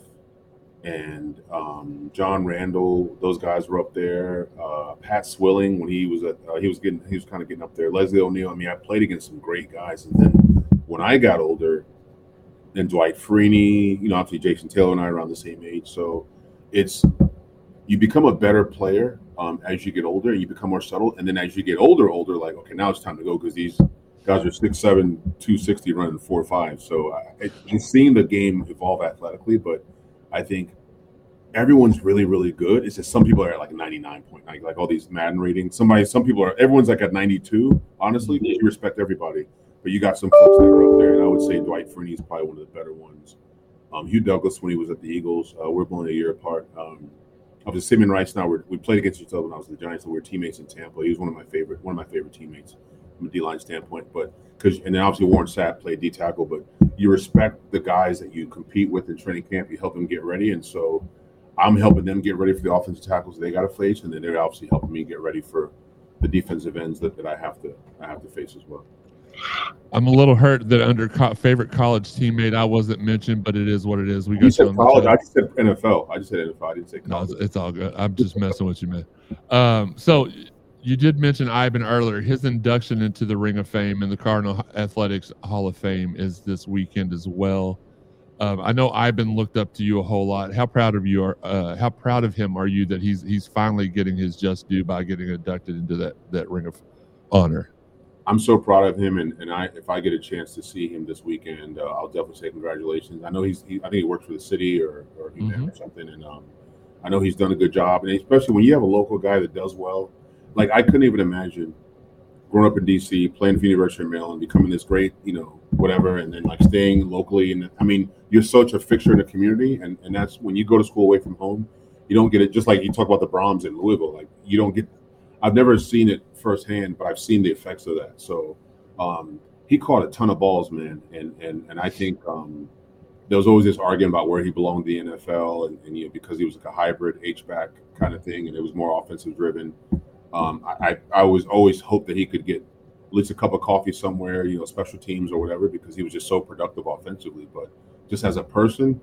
and um, John Randall, those guys were up there. Uh, Pat Swilling, when he was at, uh, he was getting, he was kind of getting up there. Leslie O'Neal. I mean, I played against some great guys, and then when I got older, then Dwight Freeney, you know, obviously Jason Taylor and I are around the same age, so it's you become a better player um, as you get older. You become more subtle, and then as you get older, older, like okay, now it's time to go because these guys are six seven, two sixty, running four five. So I, I'm seeing the game evolve athletically, but I think everyone's really, really good. It's just some people are at like ninety-nine point nine, like all these Madden ratings. Somebody, some people are, everyone's like at ninety-two. Honestly, you respect everybody, but you got some folks that are up there, and I would say Dwight Freeney is probably one of the better ones. Um, Hugh Douglas, when he was at the Eagles, uh, we're only a year apart. Um, obviously, Simeon Rice. Now we're, we played against each other when I was in the Giants, and we were teammates in Tampa. He was one of my favorite, one of my favorite teammates from a D-line standpoint. But because, and then obviously Warren Sapp played D tackle, but you respect the guys that you compete with in training camp. You help them get ready, and so I'm helping them get ready for the offensive tackles they got to face, and then they're obviously helping me get ready for the defensive ends that, that I have to I have to face as well. I'm a little hurt that under co- favorite college teammate I wasn't mentioned, but it is what it is. We got You said you on the college. show. I just said N F L. I just said N F L. I didn't say No, college. it's, it's all good. I'm just messing with you, man. Um, so you did mention Ivan earlier. His induction into the Ring of Fame and the Cardinal Athletics Hall of Fame is this weekend as well. Um, I know Ivan looked up to you a whole lot. How proud of you are? Uh, how proud of him are you that he's he's finally getting his just due by getting inducted into that that Ring of Honor? I'm so proud of him, and, and I if I get a chance to see him this weekend, uh, I'll definitely say congratulations. I know he's he, I think he works for the city or or, Mhm. or something, and um, I know he's done a good job, and especially when you have a local guy that does well. Like I couldn't even imagine growing up in D C, playing for the University of Maryland, becoming this great, you know, whatever, and then like staying locally. And I mean, you're such a fixture in the community, and, and that's when you go to school away from home, you don't get it. Just like you talk about the Brahms in Louisville, like you don't get. I've never seen it firsthand, but I've seen the effects of that. So um, he caught a ton of balls, man, and and and I think um, there was always this argument about where he belonged in the N F L, and, and you know, because he was like a hybrid H-back kind of thing, and it was more offensive driven. Um, I, I I always always hoped that he could get at least a cup of coffee somewhere, you know, special teams or whatever, because he was just so productive offensively. But just as a person,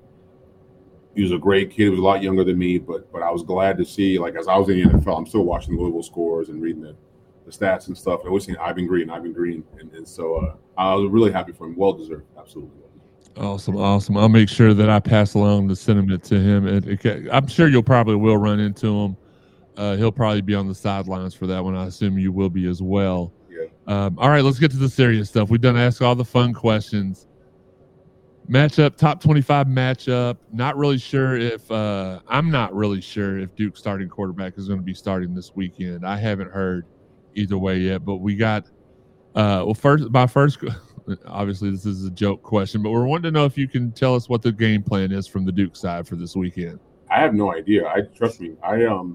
he was a great kid. He was a lot younger than me, but but I was glad to see, like, as I was in the N F L, I'm still watching Louisville scores and reading the, the stats and stuff. And I always seen Ivan Green, Ivan Green, and, and so uh, I was really happy for him. Well deserved, absolutely. Awesome, awesome. I'll make sure that I pass along the sentiment to him. And it, I'm sure you'll probably will run into him. Uh, he'll probably be on the sidelines for that one. I assume you will be as well. Yeah. Um, all right, let's get to the serious stuff. We've done ask all the fun questions. Matchup, top twenty-five matchup. Not really sure if uh, I'm not really sure if Duke's starting quarterback is going to be starting this weekend. I haven't heard either way yet, but we got uh, well. First, my first, obviously this is a joke question, but we're wanting to know if you can tell us what the game plan is from the Duke side for this weekend. I have no idea. I trust me. I um.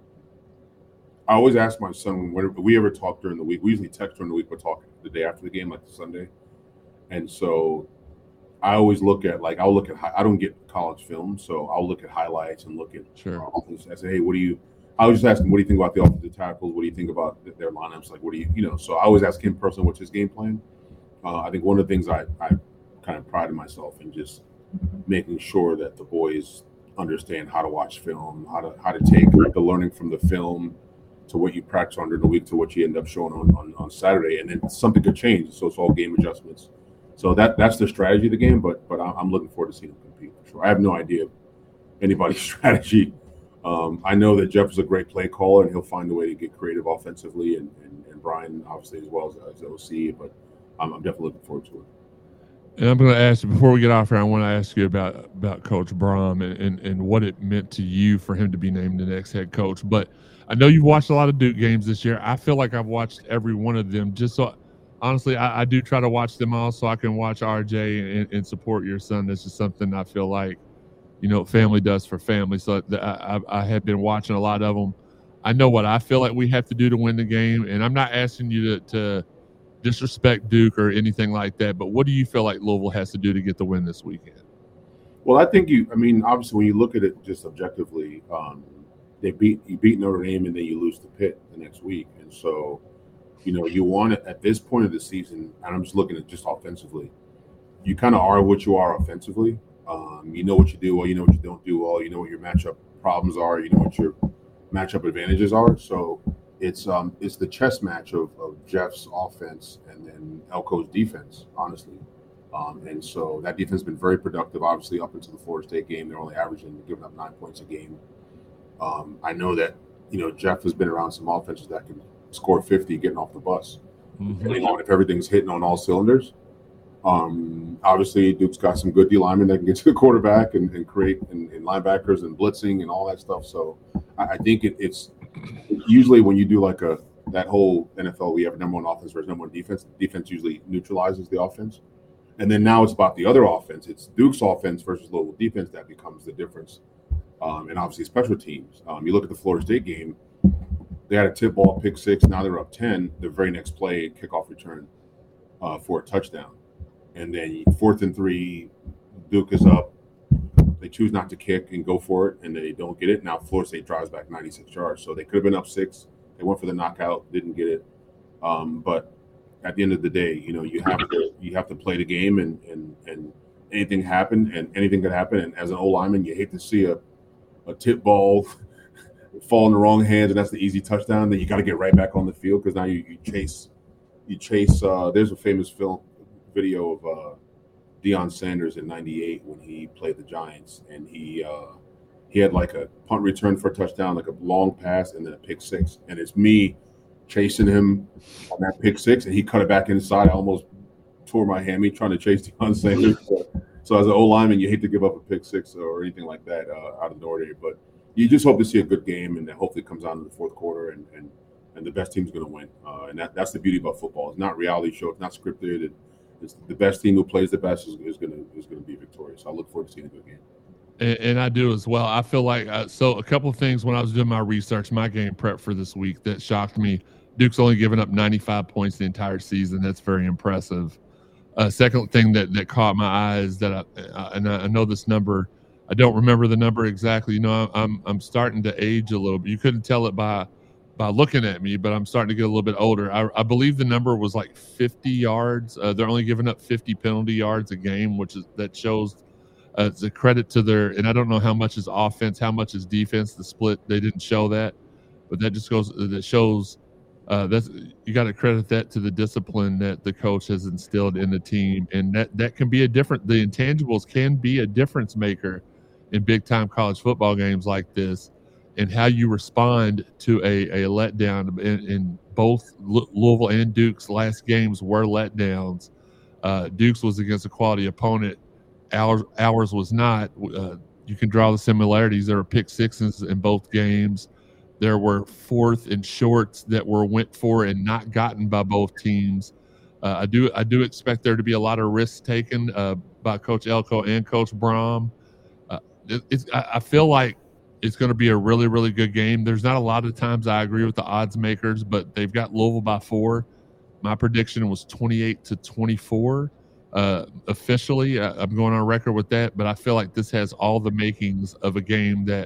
I always ask my son when we ever talk during the week. We usually text during the week, but talk the day after the game, like the Sunday. And so I always look at, like, I'll look at, I don't get college film, so I'll lock at highlights and look at, sure. offense. I say, hey, what do you, I was just asking, what do you think about the offensive tackles? What do you think about their lineups? Like, what do you, you know, so I always ask him personally, what's his game plan? Uh, I think one of the things I, I kind of prided myself in just making sure that the boys understand how to watch film, how to, how to take the learning from the film to what you practice on during the week to what you end up showing on, on, on Saturday, and then something could change. So it's all game adjustments. So that that's the strategy of the game. But but I'm looking forward to seeing them compete for sure. I have no idea anybody's strategy Um, I know that Jeff is a great play caller, and he'll find a way to get creative offensively, and, and, and Brian obviously as well as, as O C. But I'm, I'm definitely looking forward to it. And I'm going to ask you, before we get off here, I want to ask you about about Coach Brom and, and, and what it meant to you for him to be named the next head coach. But I know you've watched a lot of Duke games this year. I feel like I've watched every one of them. Just so, honestly, I, I do try to watch them all so I can watch R J and, and support your son. That's just something I feel like, you know, family does for family. So I, I, I have been watching a lot of them. I know what I feel like we have to do to win the game, and I'm not asking you to, to disrespect Duke or anything like that, but what do you feel like Louisville has to do to get the win this weekend? Well, I think you, I mean, obviously when you look at it just objectively, um, they beat, you beat Notre Dame and then you lose to Pitt the next week. And so, you know, you want it at this point of the season, and I'm just looking at just offensively, you kind of are what you are offensively. Um, you know what you do well, you know what you don't do well, you know what your matchup problems are, you know what your matchup advantages are. So it's um it's the chess match of, of Jeff's offense and then Elko's defense, honestly. Um, and so that defense has been very productive, obviously, up into the Florida State game. They're only averaging, giving up nine points a game. Um, I know that, you know, Jeff has been around some offenses that can score fifty getting off the bus, mm-hmm. depending on if everything's hitting on all cylinders. Um, obviously, Duke's got some good D linemen that can get to the quarterback and, and create and, and linebackers and blitzing and all that stuff. So I, I think it, it's usually when you do like a that whole N F L, we have a number one offense versus number one defense. The defense usually neutralizes the offense. And then now it's about the other offense. It's Duke's offense versus Louisville defense that becomes the difference. Um, and obviously special teams. Um, you look at the Florida State game, they had a tip ball, pick six. Now they're up ten. The very next play, kickoff return uh, for a touchdown. And then fourth and three, Duke is up. They choose not to kick and go for it, and they don't get it. Now Florida State drives back ninety-six yards. So they could have been up six. They went for the knockout, didn't get it. Um, but at the end of the day, you know, you have to you have to play the game, and and and anything happen, and anything could happen. And as an O lineman, you hate to see a a tip ball fall in the wrong hands, and that's the easy touchdown. Then you got to get right back on the field because now you, you chase you chase. Uh, there's a famous film video of uh, Deion Sanders in ninety-eight when he played the Giants, and he uh, he had like a punt return for a touchdown, like a long pass, and then a pick six. And it's me chasing him on that pick six, and he cut it back inside. I almost tore my hammy trying to chase Deion Sanders. So, so as an O lineman, you hate to give up a pick six or anything like that uh, out of Notre Dame, but you just hope to see a good game, and that hopefully it comes out in the fourth quarter, and and, and the best team's going to win. Uh, and that, that's the beauty about football. It's not reality show. It's not scripted. It, it's the best team who plays the best is, is going to is going to be victorious. I look forward to seeing a good game. And, and I do as well. I feel like uh, so a couple of things when I was doing my research, my game prep for this week that shocked me. Duke's only given up ninety-five points the entire season. That's very impressive. Uh, second thing that, that caught my eye is that, I, uh, and I, I know this number, I don't remember the number exactly. You know, I'm I'm starting to age a little bit. You couldn't tell it by by looking at me, but I'm starting to get a little bit older. I, I believe the number was like fifty yards. Uh, they're only giving up fifty penalty yards a game, which is that shows uh, it's a credit to their. And I don't know how much is offense, how much is defense. The split they didn't show that, but that just goes. That shows. Uh, that's you got to credit that to the discipline that the coach has instilled in the team, and that that can be a different. The intangibles can be a difference maker in big time college football games like this, and how you respond to a, a letdown. In, in both Louisville and Duke's last games were letdowns. Uh, Duke's was against a quality opponent. Ours ours was not. Uh, you can draw the similarities. There were pick sixes in both games. There were fourth and shorts that were went for and not gotten by both teams. Uh, I do I do expect there to be a lot of risks taken uh, by Coach Elko and Coach Brom. Uh, it, it's, I, I feel like it's going to be a really, really good game. There's not a lot of times I agree with the odds makers, but they've got Louisville by four. My prediction was twenty-eight to twenty-four. Uh, officially, I, I'm going on record with that, but I feel like this has all the makings of a game that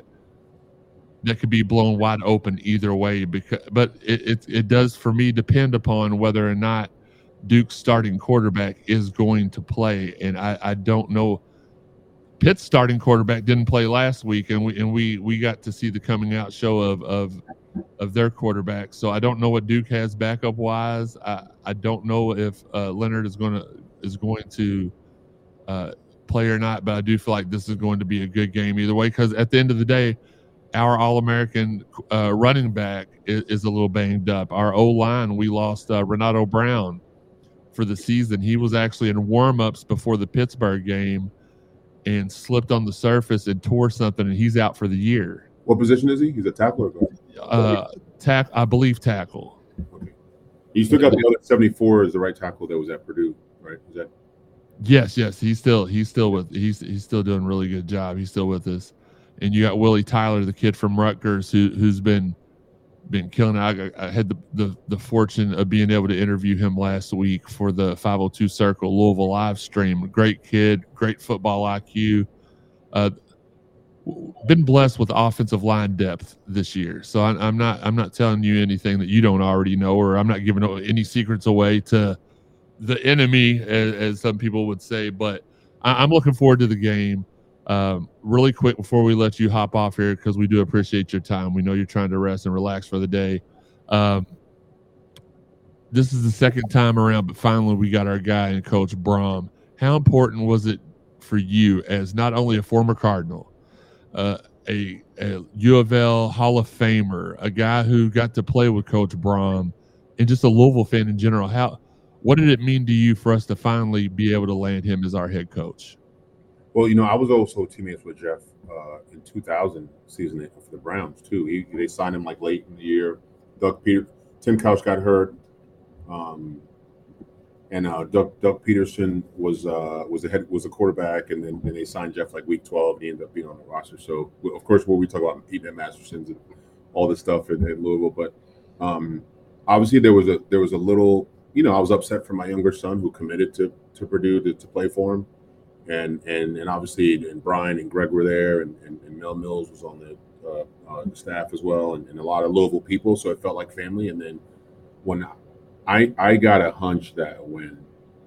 that could be blown wide open either way. Because, but it, it it does for me depend upon whether or not Duke's starting quarterback is going to play, and I, I don't know. Pitt's starting quarterback didn't play last week, and we and we we got to see the coming out show of of of their quarterback. So I don't know what Duke has backup wise. I, I don't know if uh, Leonard is going to is going to uh, play or not, but I do feel like this is going to be a good game either way. Because at the end of the day, our All-American uh, running back is, is a little banged up. Our O-line, we lost uh, Renato Brown for the season. He was actually in warm-ups before the Pittsburgh game and slipped on the surface and tore something, and he's out for the year. What position is he? He's a tackle or guard? Uh, tack, I believe tackle. Okay. You still got the other seventy-four as the right tackle that was at Purdue, right? Is that? Yes, yes, he's still he's still with he's he's still doing a really good job. He's still with us, and you got Willie Tyler, the kid from Rutgers, who who's been been killing it. I, I had the, the the fortune of being able to interview him last week for the five oh two Circle Louisville live stream. Great kid, great football I Q. Uh, been blessed with offensive line depth this year, so I, I'm not I'm not telling you anything that you don't already know, or I'm not giving any secrets away to the enemy, as, as some people would say. But I, I'm looking forward to the game. Um, really quick before we let you hop off here, because we do appreciate your time. We know you're trying to rest and relax for the day. Um, this is the second time around, but finally we got our guy and Coach Brohm. How important was it for you, as not only a former Cardinal, uh, a, a U of L Hall of Famer, a guy who got to play with Coach Brohm, and just a Louisville fan in general? How what did it mean to you for us to finally be able to land him as our head coach? Well, you know, I was also teammates with Jeff uh, in two thousand season for the Browns too. He, they signed him like late in the year. Doug Peter, Tim Couch got hurt, um, and uh, Doug, Doug Peterson was uh, was the head was the quarterback, and then and they signed Jeff like week twelve, and he ended up being on the roster. So, of course, where we talk about Pete Masterson's and all this stuff in, in Louisville, but um, obviously there was a there was a little, you know, I was upset for my younger son who committed to to Purdue to, to play for him. And and and obviously, and Brian and Greg were there, and, and, and Mel Mills was on the uh, uh, staff as well, and, and a lot of Louisville people. So it felt like family. And then when I I got a hunch that when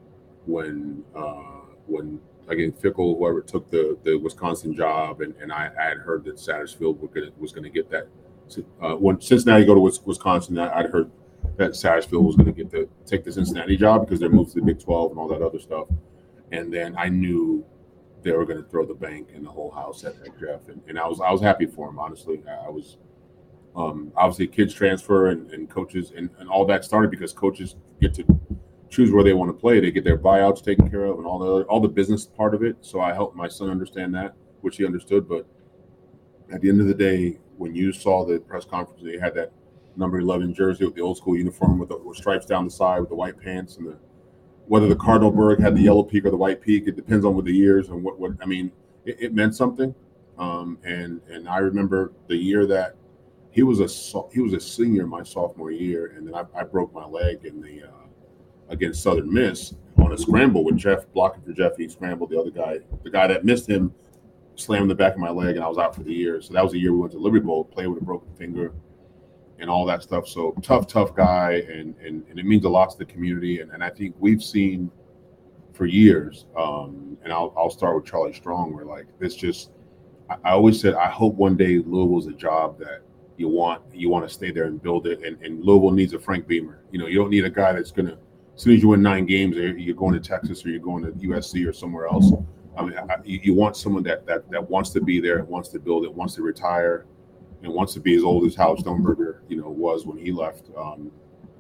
when uh, when again Fickle, whoever took the, the Wisconsin job, and, and I, I had heard that Satterfield was gonna was gonna get that. Uh, when Cincinnati go to Wisconsin, I'd heard that Satterfield was gonna get the take the Cincinnati job because they're moved to the Big twelve and all that other stuff. And then I knew they were going to throw the bank in the whole house at, at Jeff, and, and I was I was happy for him. Honestly, I was um, obviously kids transfer and, and coaches and, and all that started because coaches get to choose where they want to play. They get their buyouts taken care of and all the other, all the business part of it. So I helped my son understand that, which he understood. But at the end of the day, when you saw the press conference, they had that number eleven jersey with the old school uniform with the with stripes down the side with the white pants and the. Whether the Cardinal Berg had the yellow peak or the white peak, it depends on what the years and what, what I mean, it, it meant something. Um, and and I remember the year that he was a he was a senior my sophomore year, and then I, I broke my leg in the uh, against Southern Miss on a scramble with Jeff blocking for Jeff. He scrambled the other guy, the guy that missed him, slammed the back of my leg, and I was out for the year. So that was the year we went to Liberty Bowl, played with a broken finger. And all that stuff. So tough, tough guy, and and, and it means a lot to the community. And, and I think we've seen for years, um, and I'll I'll start with Charlie Strong, where like this just I, I always said I hope one day Louisville's a job that you want you want to stay there and build it. And, and Louisville needs a Frank Beamer. You know, you don't need a guy that's gonna as soon as you win nine games, you're going to Texas or you're going to U S C or somewhere else. I mean, I, you, you want someone that that that wants to be there, wants to build it, wants to retire. And wants to be as old as Howard Stoneberger, you know, was when he left um,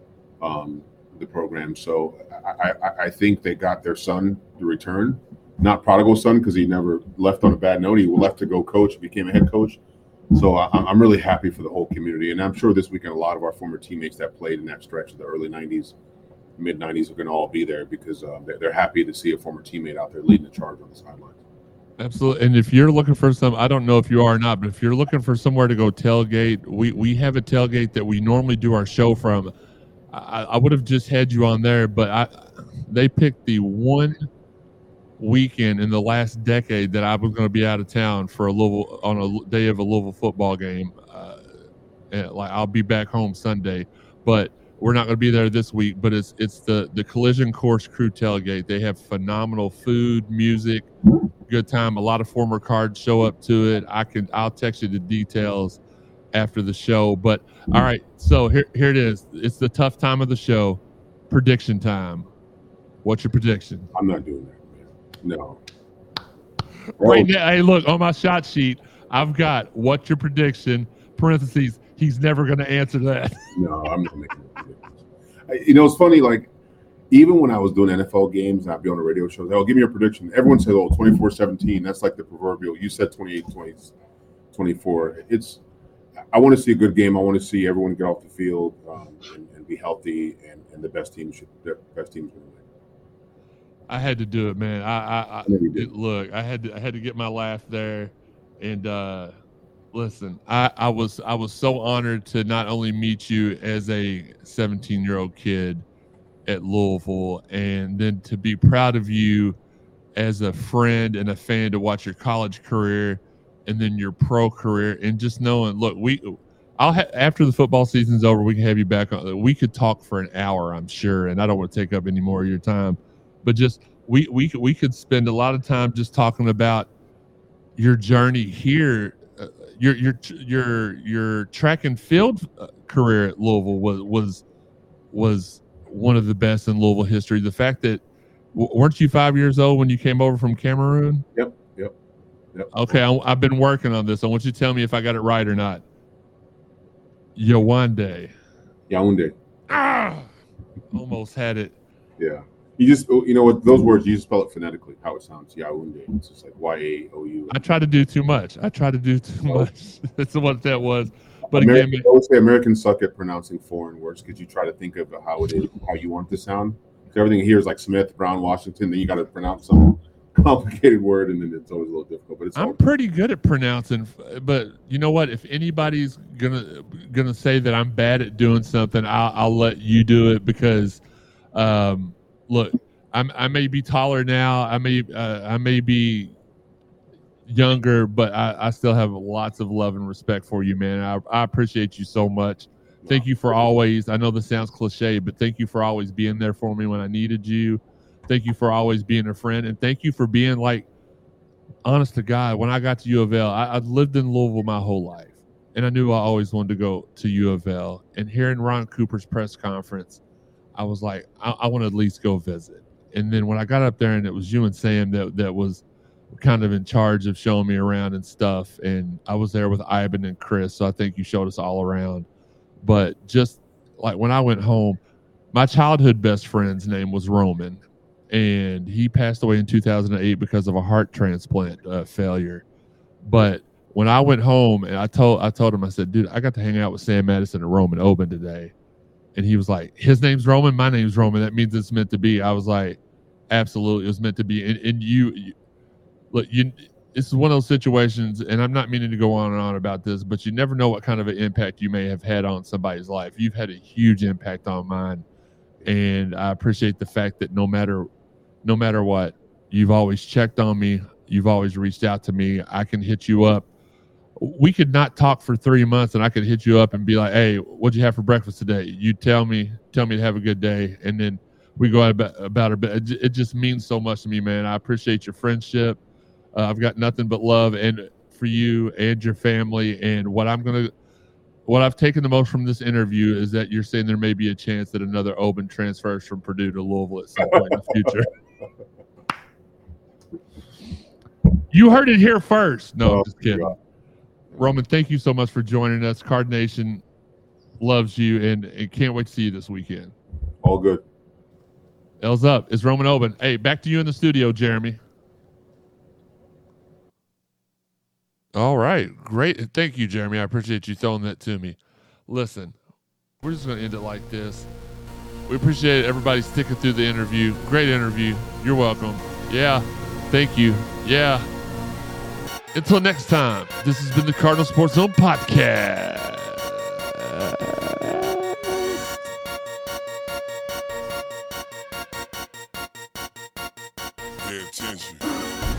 um, the program. So I, I, I think they got their son to return, not prodigal son, because he never left on a bad note. He left to go coach, became a head coach. So I, I'm really happy for the whole community. And I'm sure this weekend, a lot of our former teammates that played in that stretch of the early nineties, mid nineties are going to all be there because uh, they're, they're happy to see a former teammate out there leading the charge on the sidelines. Absolutely. And if you're looking for some, I don't know if you are or not, but if you're looking for somewhere to go tailgate, we, we have a tailgate that we normally do our show from. I, I would have just had you on there, but I they picked the one weekend in the last decade that I was going to be out of town for a Louisville on a day of a Louisville football game. Uh, and like I'll be back home Sunday, but we're not going to be there this week. But it's it's the the Collision Course Crew tailgate. They have phenomenal food, music. Good time. A lot of former Cards show up to it. I can I'll text you the details after the show. But all right, so here here it is. It's the tough time of the show. Prediction time. What's your prediction? I'm not doing that, man. No. Right now, hey, look on my shot sheet. I've got what's your prediction? Parentheses. He's never going to answer that. No, I'm not making no predictions. I- You know, it's funny. Like, even when I was doing N F L games, and I'd be on a radio show. Oh, give me your prediction. Everyone said, "Oh, twenty-four seventeen." That's like the proverbial. You said twenty-eight twenty, twenty-four. It's. I want to see a good game. I want to see everyone get off the field um, and, and be healthy, and, and the best team should. The best team's going to win. I had to do it, man. I, I, I know you did. it- look, I had to, I had to get my laugh there, and uh, listen, I, I was, I was so honored to not only meet you as a seventeen-year-old kid at Louisville, and then to be proud of you as a friend and a fan to watch your college career, and then your pro career, and just knowing, look, we. I'll ha- after the football season's over, we can have you back on. We could talk for an hour, I'm sure, and I don't want to take up any more of your time. But just we we could we could spend a lot of time just talking about your journey here, uh, your your your your track and field uh, career at Louisville was was was one of the best in Louisville history. The fact that w- weren't you five years old when you came over from Cameroon? Yep, yep, yep. Okay, I, I've been working on this. I want you to tell me if I got it right or not. Yawande. Yaoundé. Ah, almost had it. Yeah. You just, you know what, those words, you just spell it phonetically, how it sounds. Yaoundé. It's just like Y A O U. I try to do too much. I try to do too much. That's what that was. But American, again, I would say Americans suck at pronouncing foreign words because you try to think of how it is, how you want it to sound. So everything here is like Smith, Brown, Washington. Then you got to pronounce some complicated word, and then it's always a little difficult. But it's I'm all, pretty good at pronouncing. But you know what? If anybody's gonna gonna say that I'm bad at doing something, I'll, I'll let you do it because, um, look, I'm, I may be taller now. I may uh, I may be younger, but I, I still have lots of love and respect for you, man. I, I appreciate you so much. Thank you for always. I know this sounds cliche, but thank you for always being there for me when I needed you. Thank you for always being a friend, and thank you for being like, honest to God. When I got to U of L, I, I've lived in Louisville my whole life, and I knew I always wanted to go to U of L. And hearing Ron Cooper's press conference, I was like, I, I want to at least go visit. And then when I got up there, and it was you and Sam that that was kind of in charge of showing me around and stuff, and I was there with Ivan and Chris, so I think you showed us all around. But just like when I went home, my childhood best friend's name was Roman, and he passed away in two thousand eight because of a heart transplant uh, failure. But when I went home, and I told I told him, I said, dude, I got to hang out with Sam Madison and Roman Oben today. And he was like, his name's Roman, my name's Roman. That means it's meant to be. I was like, absolutely, it was meant to be. And, and you, you, look, you, this is one of those situations, and I'm not meaning to go on and on about this, but you never know what kind of an impact you may have had on somebody's life. You've had a huge impact on mine. And I appreciate the fact that no matter, no matter what, you've always checked on me. You've always reached out to me. I can hit you up. We could not talk for three months and I could hit you up and be like, hey, what'd you have for breakfast today? You tell me, tell me to have a good day. And then we go about, about our bed. It just means so much to me, man. I appreciate your friendship. Uh, I've got nothing but love and for you and your family. And what I'm going to, what I've taken the most from this interview is that you're saying there may be a chance that another Oben transfers from Purdue to Louisville at some point in the future. You heard it here first. No, I'm just kidding. God. Roman, thank you so much for joining us. Card Nation loves you and, and can't wait to see you this weekend. All good. L's up. It's Roman Oben. Hey, back to you in the studio, Jeremy. All right. Great. Thank you, Jeremy. I appreciate you throwing that to me. Listen, we're just going to end it like this. We appreciate everybody sticking through the interview. Great interview. You're welcome. Yeah. Thank you. Yeah. Until next time, this has been the Cardinal Sports Zone Podcast. Pay attention.